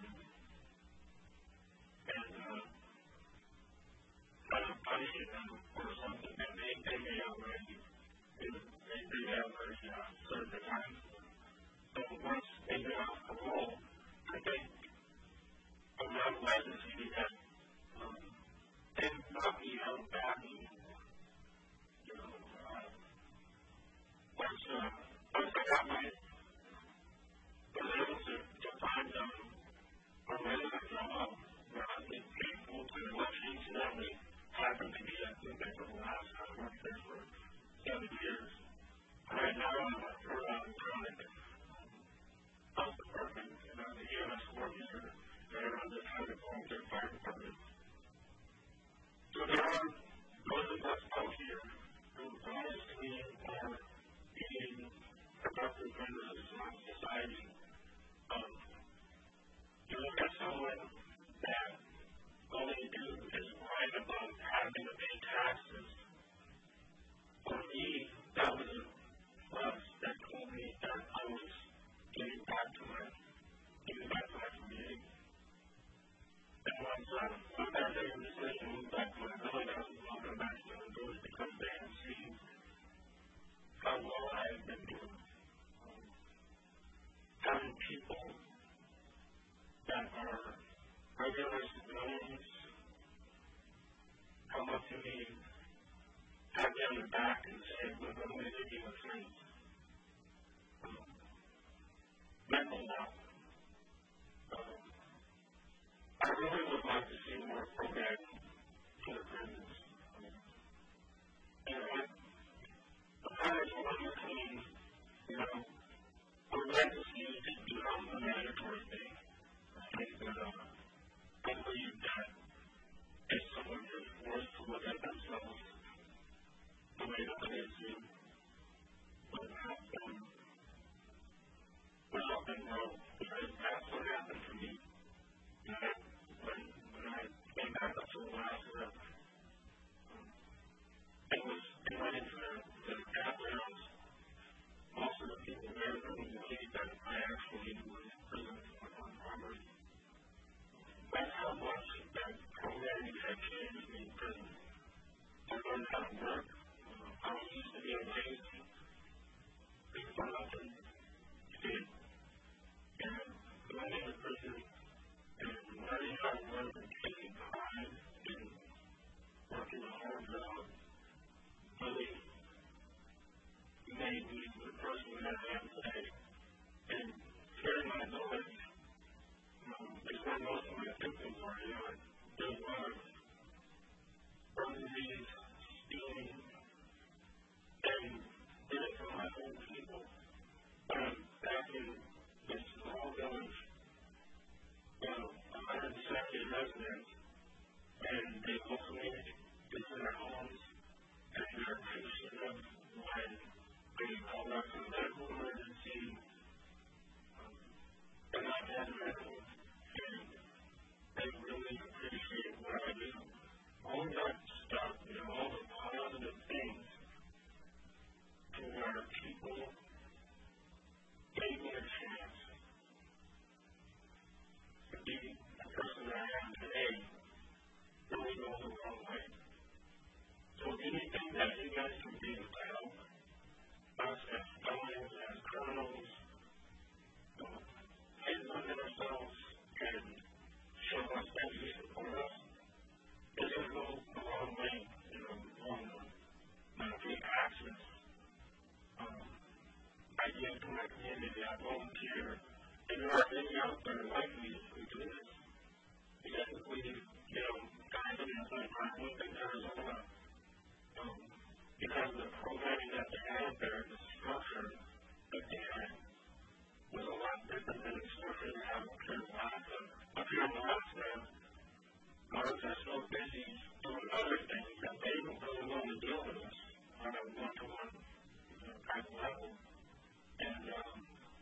and uh, kind of punishing them for something that they, they may already, they, they, they have already uh, served the time. So once they get off parole, I think a lot of legacy that um, they not be held back. You know, uh, once, uh, once I got my, was able to, to find them a regular job where I was faithful to the elections that we happened to be at the event of the last time I worked there for seven years. Right now I'm a for electronic health department and I'm the E M S coordinator there on the Traffic Volunteer Fire Department. So there are most of us out here who honestly are being productive members of society. Um, you look at someone that all they do is whine about having to pay taxes. For me, that was a plus that told me that I was getting back to my, getting back to my community. And once I got that decision to move back to my village, I was welcome back to the village because they had seen how well I had been doing. Um, having people that are regular civilians come up to me, pat me on the back and say, look, I'm going to give you a treat. Um, meant a lot. Um, I really would like to see more programming for the prisons. Um, and I, the parents want to see, you know, I would like to see you do a mandatory thing. I think that uh, I believe that if someone is forced to look at themselves the way that they do, when in my community. I volunteer. And there are many out there like me who do this. Because we, you know, guys in in Arizona, um, because of the programming that they had there, the structure that they had was a lot different than the structure they have up here in Alaska. Up here in Alaska, guards are so busy doing other things that they don't really want to deal with us on a one-to-one you know, kind of level. And um,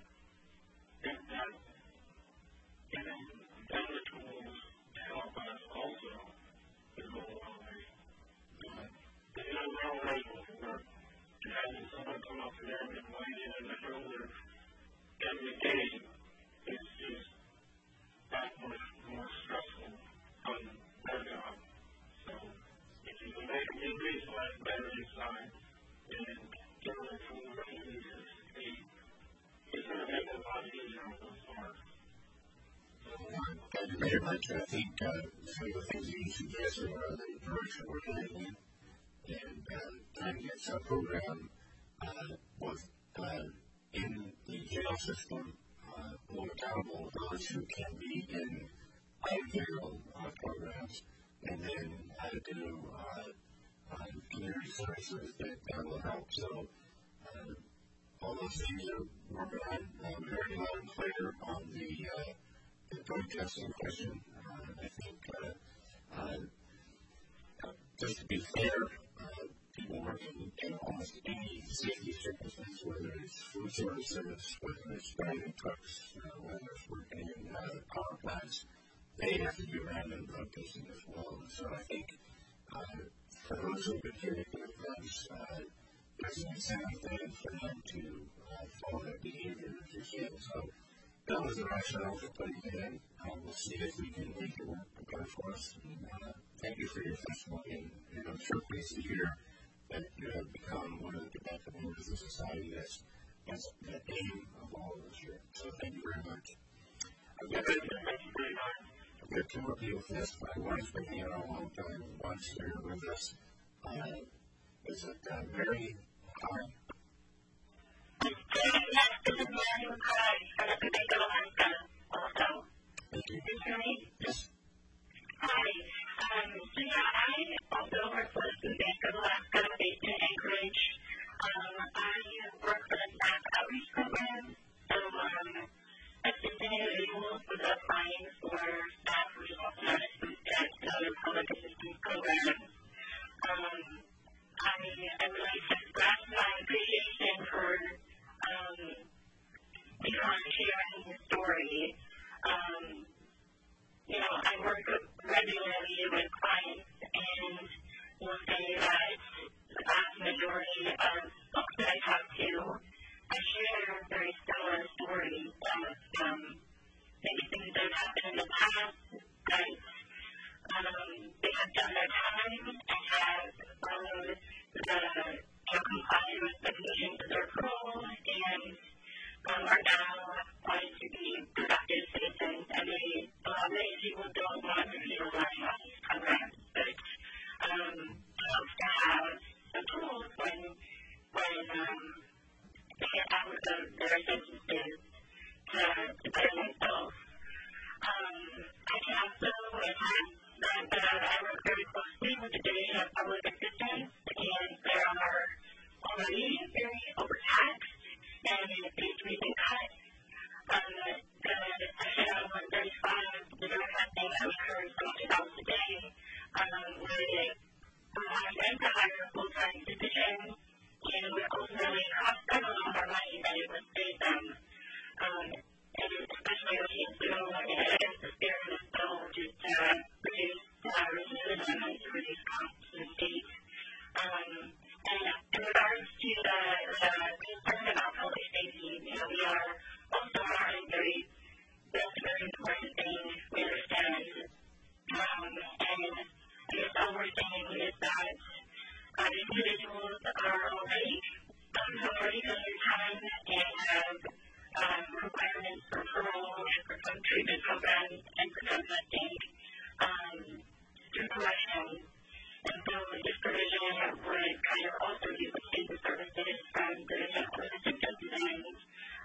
if that, giving them the tools to help us also is going a long way. It's not a long way to work. And having someone come up to them and weigh in on the shoulder every day is just that much more stressful on their job. So if you can make an increase life better inside and give them food or eat or sleep, it's going to make it a lot easier on those parts. Thank you very much. I think uh, some of the things that you suggested are the direction we're heading in. And uh, trying to get some program uh, both uh, in the jail system uh, more accountable those who can be in out-of-jail uh, programs, and then how to do uh, uh, community services that, that will help. So uh, all those things are working on uh, very loud and clear on the, uh, the drug testing question. Uh, I think uh, uh, just to be fair, uh, people working in almost any safety circumstance, whether it's food services, whether it's driving trucks, uh, whether it's working in uh, power plants, they have to do random drug testing as well. And so I think uh, for those who have been here to events, uh, there's an incentive there for them to uh, follow that behavior as you said. So that was the rationale for putting it in. Uh, we'll see if we can make it work better for us. And, uh, thank you for your testimony, and, and I'm sure pleased to hear that you have become one of the productive members of society that's, that's the aim of all of us here. So thank you very much. I've got, I've got two of you with this. My wife's been here a long time, and one's here with us. Uh, is it uh, Mary High? Yes, this is Mary High from the Jamaica, Alaska, also. Thank you. Can you hear me? Yes. Hi. Um, so yeah, I also work for the Food Bank of Alaska, based in Anchorage. Um, I work for the staff outreach program, so um, assisting individuals with applying for staff, which is also known as food debt and other public assistance programs. Um, I, I would like to express my appreciation for um, Yvonne sharing his story. Um, you know, I work regularly with clients and will say that the vast majority of folks that I talk to, I share very similar stories of um, maybe things that have happened in the past that um, they have done their time and have followed the, you know, complied with the conditions of their parole and um, are now wanting to be productive citizens. I mean, a lot of many people don't want to be relying on these programs, but um, it helps to have some tools when, when um, they get out of the, their sentences to, to better themselves. Um, I can also attest that uh, I work very closely with the Division of Public Assistance, and there are already very overtaxed and these recent cuts. Um, the section on one thirty-five, the direct testing that we heard from two dollars a day, um, would allow them to hire a full-time physician and would ultimately cost them a lot more money than it would save them. Um, and especially when you do against the spirit of this bill, just to reduce uh, reduce minimums to reduce costs to the state. Um, and in regards to the, the concern about public safety, you know, we are also on a very, that's a very important thing we understand. Um, and I guess all we're saying is that uh, individuals are already, um, have already done their time and have um, requirements for parole and for some treatment programs and for drug testing um, through corrections. And so this provision would kind of also use the same services from the Division of Assistance and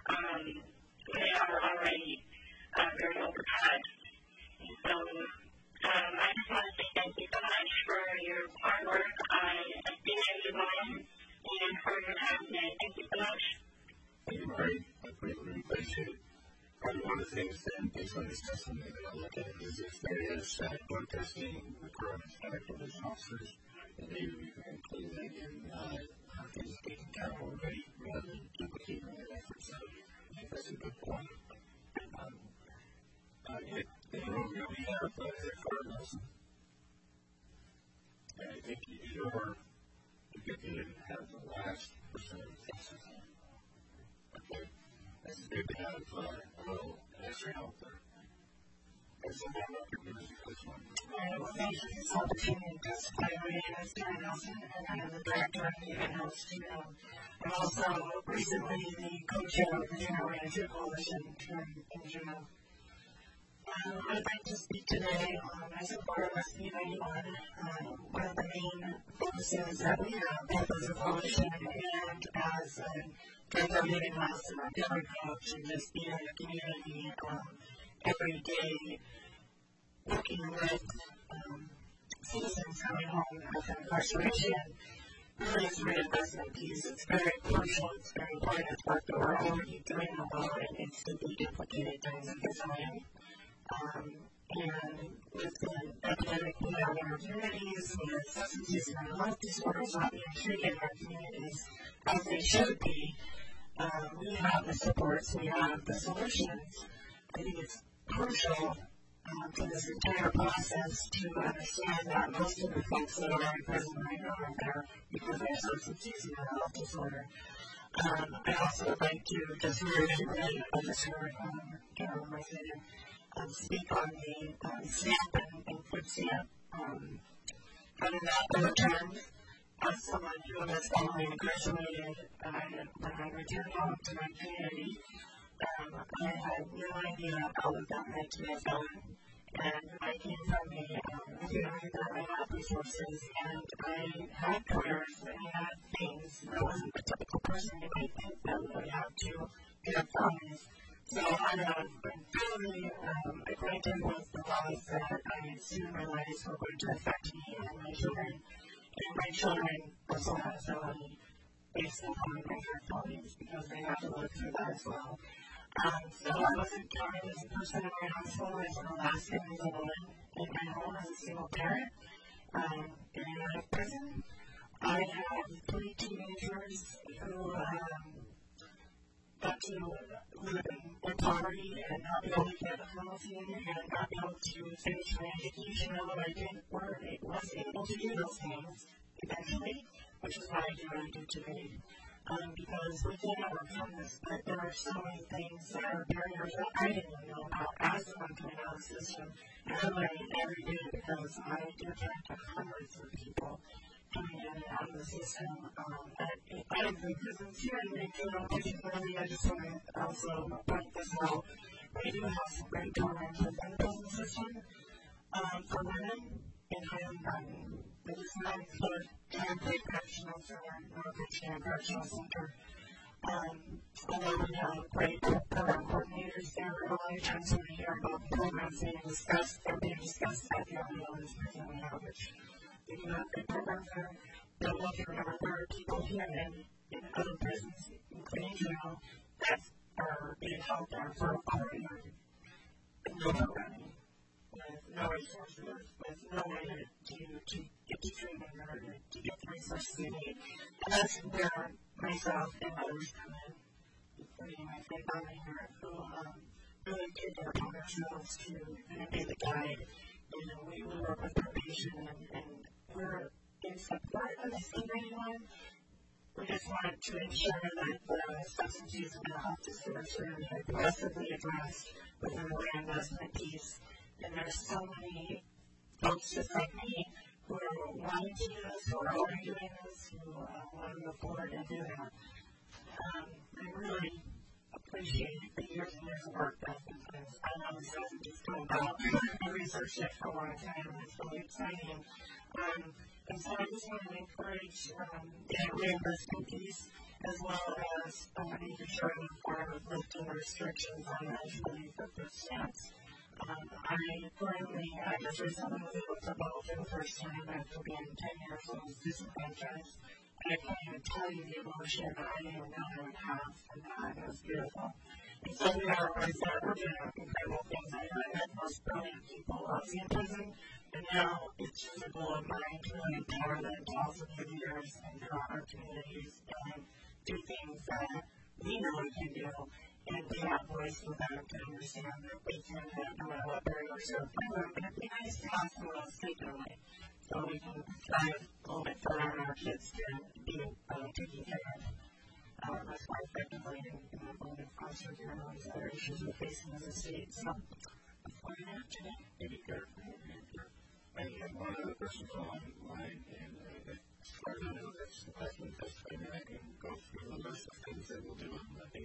appreciate probably one of the things then, based on this testimony that I look at, is if there is uh, drug testing requirements by probation officers, and maybe we can include that in uh, things taken care of already rather than duplicating their efforts. So I think that's a good point. Um, uh, it, in the room here we have uh, Carter Nelson. And I think you're, you get to have the last percent of the cases. Okay. It's good to have uh, a little extra help there. Okay, so now I'll give you this one. All right, well, thank you for this opportunity to testify. My name is Karen Nelson, and I am the director of the in-house studio. I'm also recently the co-chair of the General Manager Coalition here in Juneau. Um, I'd like to speak today um, as a part of S B ninety-one. Um, one of the main focuses that we have, both as a coalition and as a Director of Living House and our Denver coach, and just being in the community um, every day, working with um, citizens coming home after incarceration, really is a reinvestment piece. It's very crucial, it's very important. It's work that we're already doing well, and it needs to be duplicated during this time. Um, and with the epidemic we have in our communities, with substance use and mental health disorders not being treated in our communities as they should be, um, we have the supports, we have the solutions. I think it's crucial um, for this entire process to understand that most of the folks that are in prison right now are there because of their substance use and mental health disorder. Um, I also would like to just reiterate, I just heard um, Carol Mercer Um, speak on the um, SNAP and, and food stamp, um, having that overturned as someone who was following incarcerated uh, when I returned home to my community. Um, I had no idea how that meant to my son, and I came from a um, family that I had resources, and I had careers, and I had things. I wasn't the typical person you might think that would have to get families. So I have been fairly um, acquainted with the laws that I soon realized were going to affect me and my children. And my children also have a felony based upon my felonies because they have to look through that as well. Um, so I wasn't counted as a person in my household as an Alaskan as a woman in my home as a single parent. Um, in and out of prison. I have three teenagers who um, got to live in poverty and not be able to get housing and not be able to finish my education, although I did were was able to do those things eventually, which is why I do what I do today. Um, because we can't overcome this, but there are so many things that are barriers that I didn't know about as someone coming out of the system, and I'm learning every day because I do talk to hundreds of people coming in and out of the system. Um, and out of the prisons here in Juneau, particularly, I just want to also point this out. We do have some great programs within the prison system um, for women in Highland Mountain. It is not for Campbell Correctional Center, nor Kitchener Correctional Center. Um, although we have great program coordinators there, a lot of times when we hear about programs being discussed, they're being discussed at the only ones prison we have, which we do have good programs there. But looking at there are people here in, in other prisons, including Juneau, that are being held there for a quarter with no programming, with no resources, with no way to, to get to treatment or to get the resources they need. And that's where myself and others come in, including my friend Bonnie here, who um, really take it upon ourselves to kind of be the guide. You know, we, we work with probation and, and we're in support of S B ninety-one. We just wanted to ensure that the substance use and mental health disorders are really aggressively addressed within the reinvestment piece. And there's so many folks just like me who are wanting to do this, who are already doing this, who uh, want to move forward and do that. Um, I really appreciate the years and years of work that's been done. I know this doesn't just come about. I researched it for a long time, and it's really exciting. Um, and so I just want to encourage um, the reimbursement piece as well as uh, making sure that we're lifting restrictions on eligibility for food stamps. Um, I currently, I just recently was able to vote for the first time after being ten years old as disenfranchised. I can't even tell you the emotion that I didn't know I would have from that. It was beautiful. And so we realized that we're doing incredible things. I met the most brilliant people I've seen in prison, and now it's just a goal of mine to really empower them to also be leaders and grow our communities and do things that we know we can do, and we have voice for them to understand that they can do it no matter what barriers are in front of them. And it'd be nice to have someone else take their way, so we can thrive a little bit further and our kids can be uh, taken care of. Uh, that's why effectively in, in the moment of foster care and all these other issues we're facing as a state. So that's what I have today. Maybe careful, maybe careful. I had one other person online, and uh, as far as I know, that's the question testifying, and I can go through the list of things that we'll do on Monday.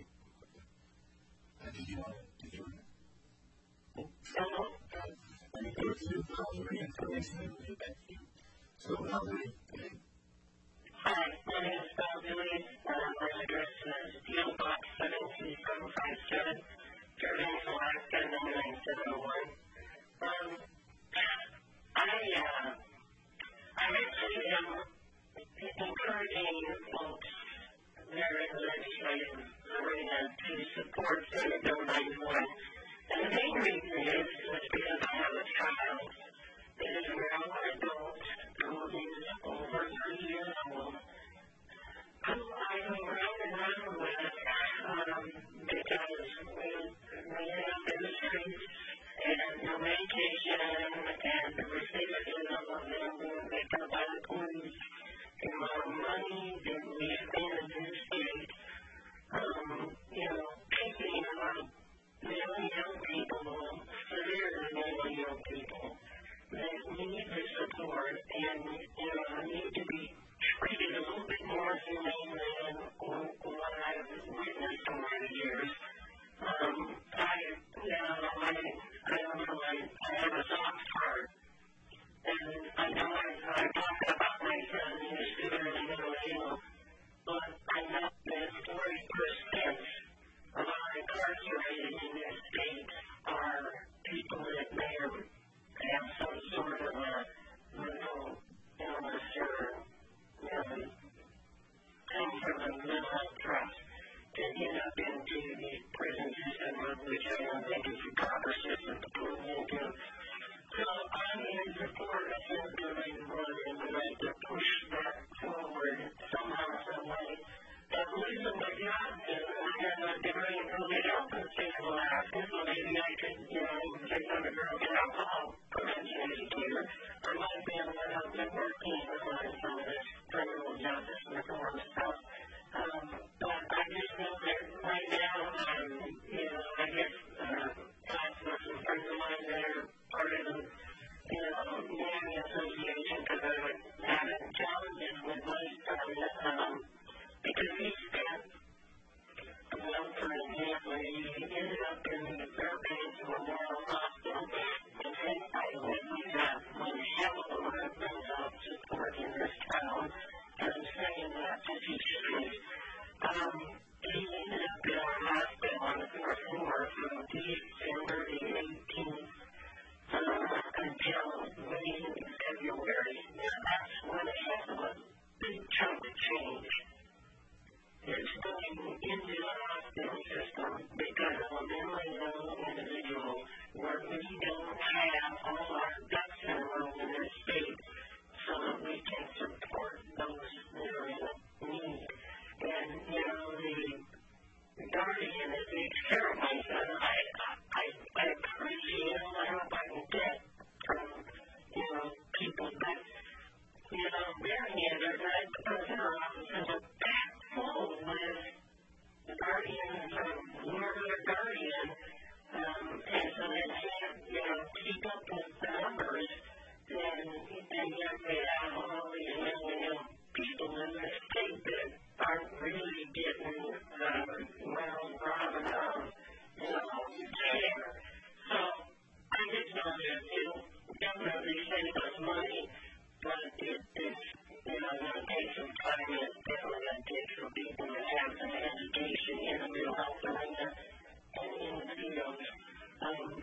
Uh, did you want to? Did you want to? Oh, uh, let me go to Valerie information and we'll get back to you. So, Valerie, okay. Hi, my name is Valerie. Uh, my address is P O Box seven two seven five seven, Fairbanks, Alaska, nine nine seven oh one. Um, I, uh, I actually am encouraging folks there in the legislative arena to support Senate Bill ninety-one. And the main reason is, is because I have a child that is now an adult who is over thirty years old, who I go round and round with um, because we, we end up in the streets and no medication and the recidivism of them being picked up by the police, the amount of money that we spend in this state, um, you know, picking up mentally ill people, severely mentally ill people that need the support and, you know, need to be treated a little bit more humanely than what I've witnessed over the years. Um, I, you know, I, I don't know, I, I have a soft heart. And I know I, I talk about my son who's severely mentally ill, but I know that forty percent of our incarcerated in this state are people that may have some sort of a mental illness or um, come from a mental health trust to end up into the prison system, which I don't think is the proper system to put them into. So I'm in support of him doing what is right to push that forward somehow, some way. And losing my job, and I have a degree in public health in the state of Alaska, so maybe I could, you know, take on a girl to alcohol prevention educator. I might be able to help them working on some of this criminal justice reform stuff. Um, but I just know that right now, um, you know, I guess, uh, talking with some friends of mine that are part of the, you know, Miami Association, because I'm having challenges with my son, um, because he spent, well, for example, he ended up in the Fairbanks Memorial Hospital, and since I live, we have one hell of a lot of mental health support in this town, and I'm saying that to be true. Um, he ended up in our hospital on the fourth floor from December the eighteenth uh, until May, February. Now, that's one hell of a big chunk of change. It's going into the hospital system because of a mentally ill individual where we don't have all our ducks in a row in this state so that we can support those that are in need. And, you know, the guardian that takes care of my son, I, I, I appreciate all the help I can get from, you know, people, but, you know, their hand is right because their offices are packed full with guardians or murder guardian, um, and so they can't, you know, keep up with the numbers, and, and yet they have all these mentally ill people in the state that aren't really getting, um, well, brought enough, you know, care. So, I just know that it'll definitely save us money, but it, it's, you know, going to take some time, and it's definitely going to take some people that have some education in the mental health arena and in the field. Um,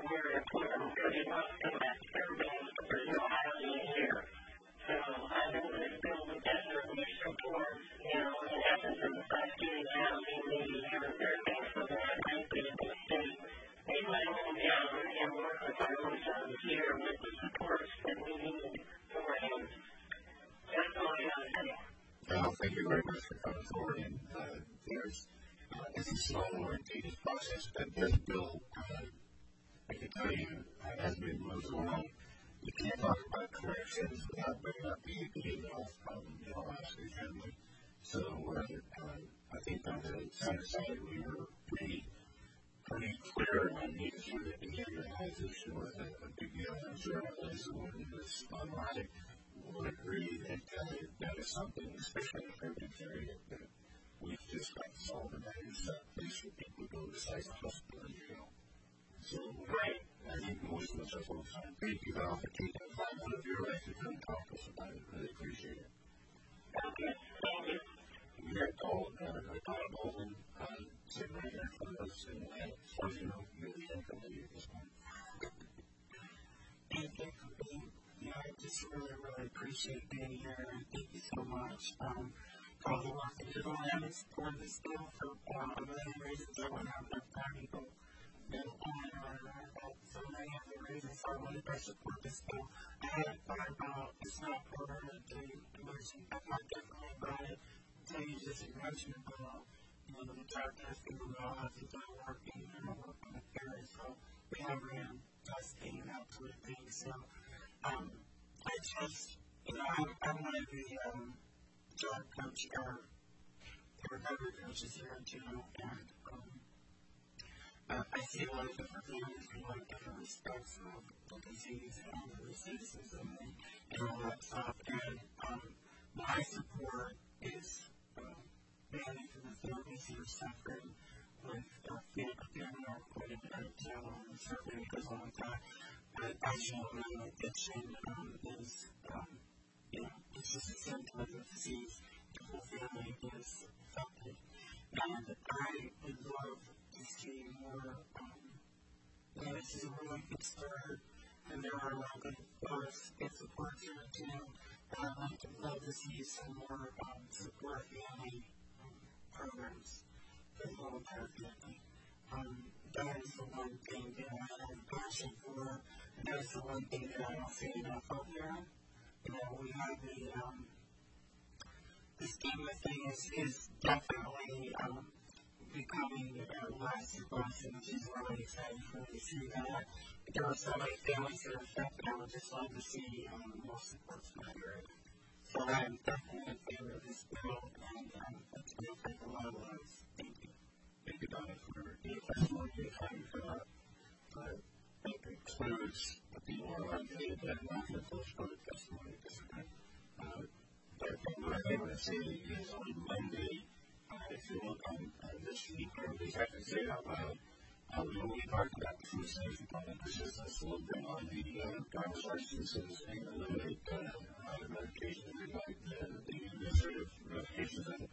we're important because you want to come back to everybody, but there's no housing here. So I know this bill would definitely support, you know, in essence of us getting housing maybe here or there based on that might be a good thing. We might go down and work with our own sons here with the supports that we need for him. That's all I got to say. Well, thank you very much for coming forward. And uh, there's, uh, it's a slow and tedious process, but this bill, uh, I can tell you, uh, as we move along, you can't talk about corrections without bringing up the A P A health problem in the Alaska family. So uh, uh, I think on the Senate side, we were pretty, pretty clear on making sure that behavior health issue was a, a big deal. I'm sure Lisa Wood in this online would agree that uh, that is something, especially in the urban area, that we've just got to solve, and that is a place where people go besides the hospital and jail. So, right, I think most of us are folks on. Thank you, Val, for taking the time out of your life to come talk to us about it. Really appreciate it. Okay, thank you. We got Paul, uh, Paul Baldwin, uh, sitting right here in front of us, and uh, as far as you know, you're the income leader at this point. Thank you for being here. I just really, really appreciate being here, and thank you so much um, for all the work that you're doing. I haven't supported this bill for uh, a million reasons. I wouldn't have enough time to go on and on and on about so many other reasons. So I wanted to support this bill. I hadn't thought about it's not permanent to mention. I thought definitely about it until you just mentioned about you know, the drug testing and all that is not working and all work on the area. So we have random testing and that sort of thing. So um, I just, you know, I'm, I'm one of the um, drug coach or the recovery coaches here too, and um, Uh, I see a lot of different families from a lot of different respects of the disease and all the recidivism and, and all that stuff. And um, my support is uh, mainly for the families who are suffering with uh, family or quitting out of jail, and certainly it goes on with that. But as you know, addiction um, is, um, you know, it's just a symptom of the disease. The whole family is affected. And I would love to see more, um, you know, this is a really good start, and there are a lot of good folks and support here too. But I'd like to love to see some more um, support family um, programs for the whole entire family. Um, that is the one thing that I have passion for, and that is the one thing that I don't see enough of here. You know, we have the, um, the stigma thing is, is definitely, um, becoming uh, less and less, which is really exciting for me to see that. There are so many families that are affected. I would just love to see um, more support from that area. So I'm definitely in favor of this bill, and um, it's going to take a lot of lives. Thank you. Thank you, Donna, for your testimony and time for that. Uh, it includes the people who are unpaid that are not going to post public testimony at this time. Uh, but what I want to say is on Monday, Uh, if you look on uh, this week, or at least I can say it out loud, uh, we only talked about the food safety component persistence a little bit on the uh, driver's licenses and eliminate uh, uh, medications and like the, the administrative medications and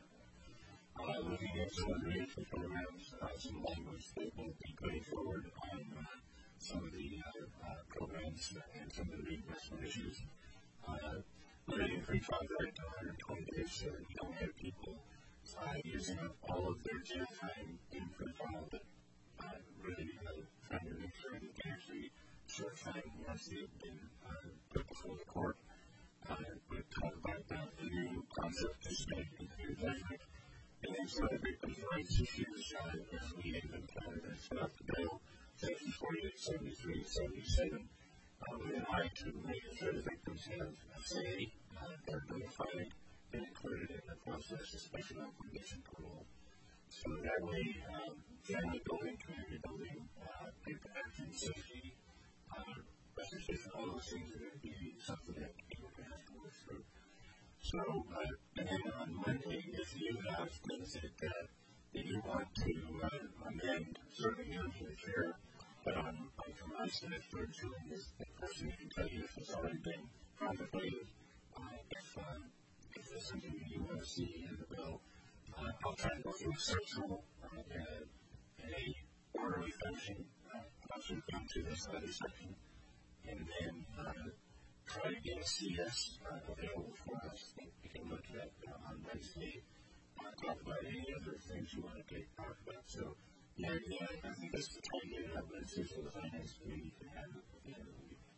uh, looking at some of the reentry programs, uh, some language that will be putting forward on uh, some of the uh, uh, programs and some of the reimbursement issues. Uh, limiting free trial right to one hundred twenty days so that you don't have people Uh, using up all of their jail time in free trial, but uh, really uh, trying to make sure that they actually serve time once they've been uh, put before the court. Uh, we talk about that, the new concept of submitting into your judgment, and then some of the victims' rights issues uh, as we encountered and set up the bill, section forty-eight, seventy-three, seventy-seven, uh, with an eye to making sure the victims have a say, uh, they're notified, and included in the process, especially on conviction parole. So that way, um, family building, community building, uh, people acting safety, uh, restoration, all those things are going to be something that people are going to have to work through. So, uh, and then on Monday, if you have things that, uh, that you want to uh, amend, certainly you're to the chair, but on, on from us, and if we're doing this, the person can tell you if it's already been contemplated, uh, if, uh, if there's something that you want to see in the bill, uh, I'll try to go through a central uh, and a orderly fashion. Uh, I'll sort of come to the study section, and then uh, try to get a C S uh, available for us that we can look at uh, on Wednesday. Uh, talk about any other things you want to get talk about. So, yeah, yeah, I think this is the time to get it up Wednesday for the finance committee to have it at the end of the week.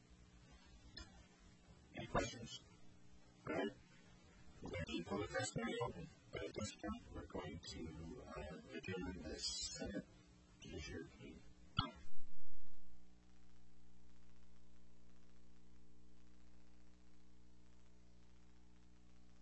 Any questions? All right. We're going to keep public testimony open, but at this point, we're going to uh, adjourn this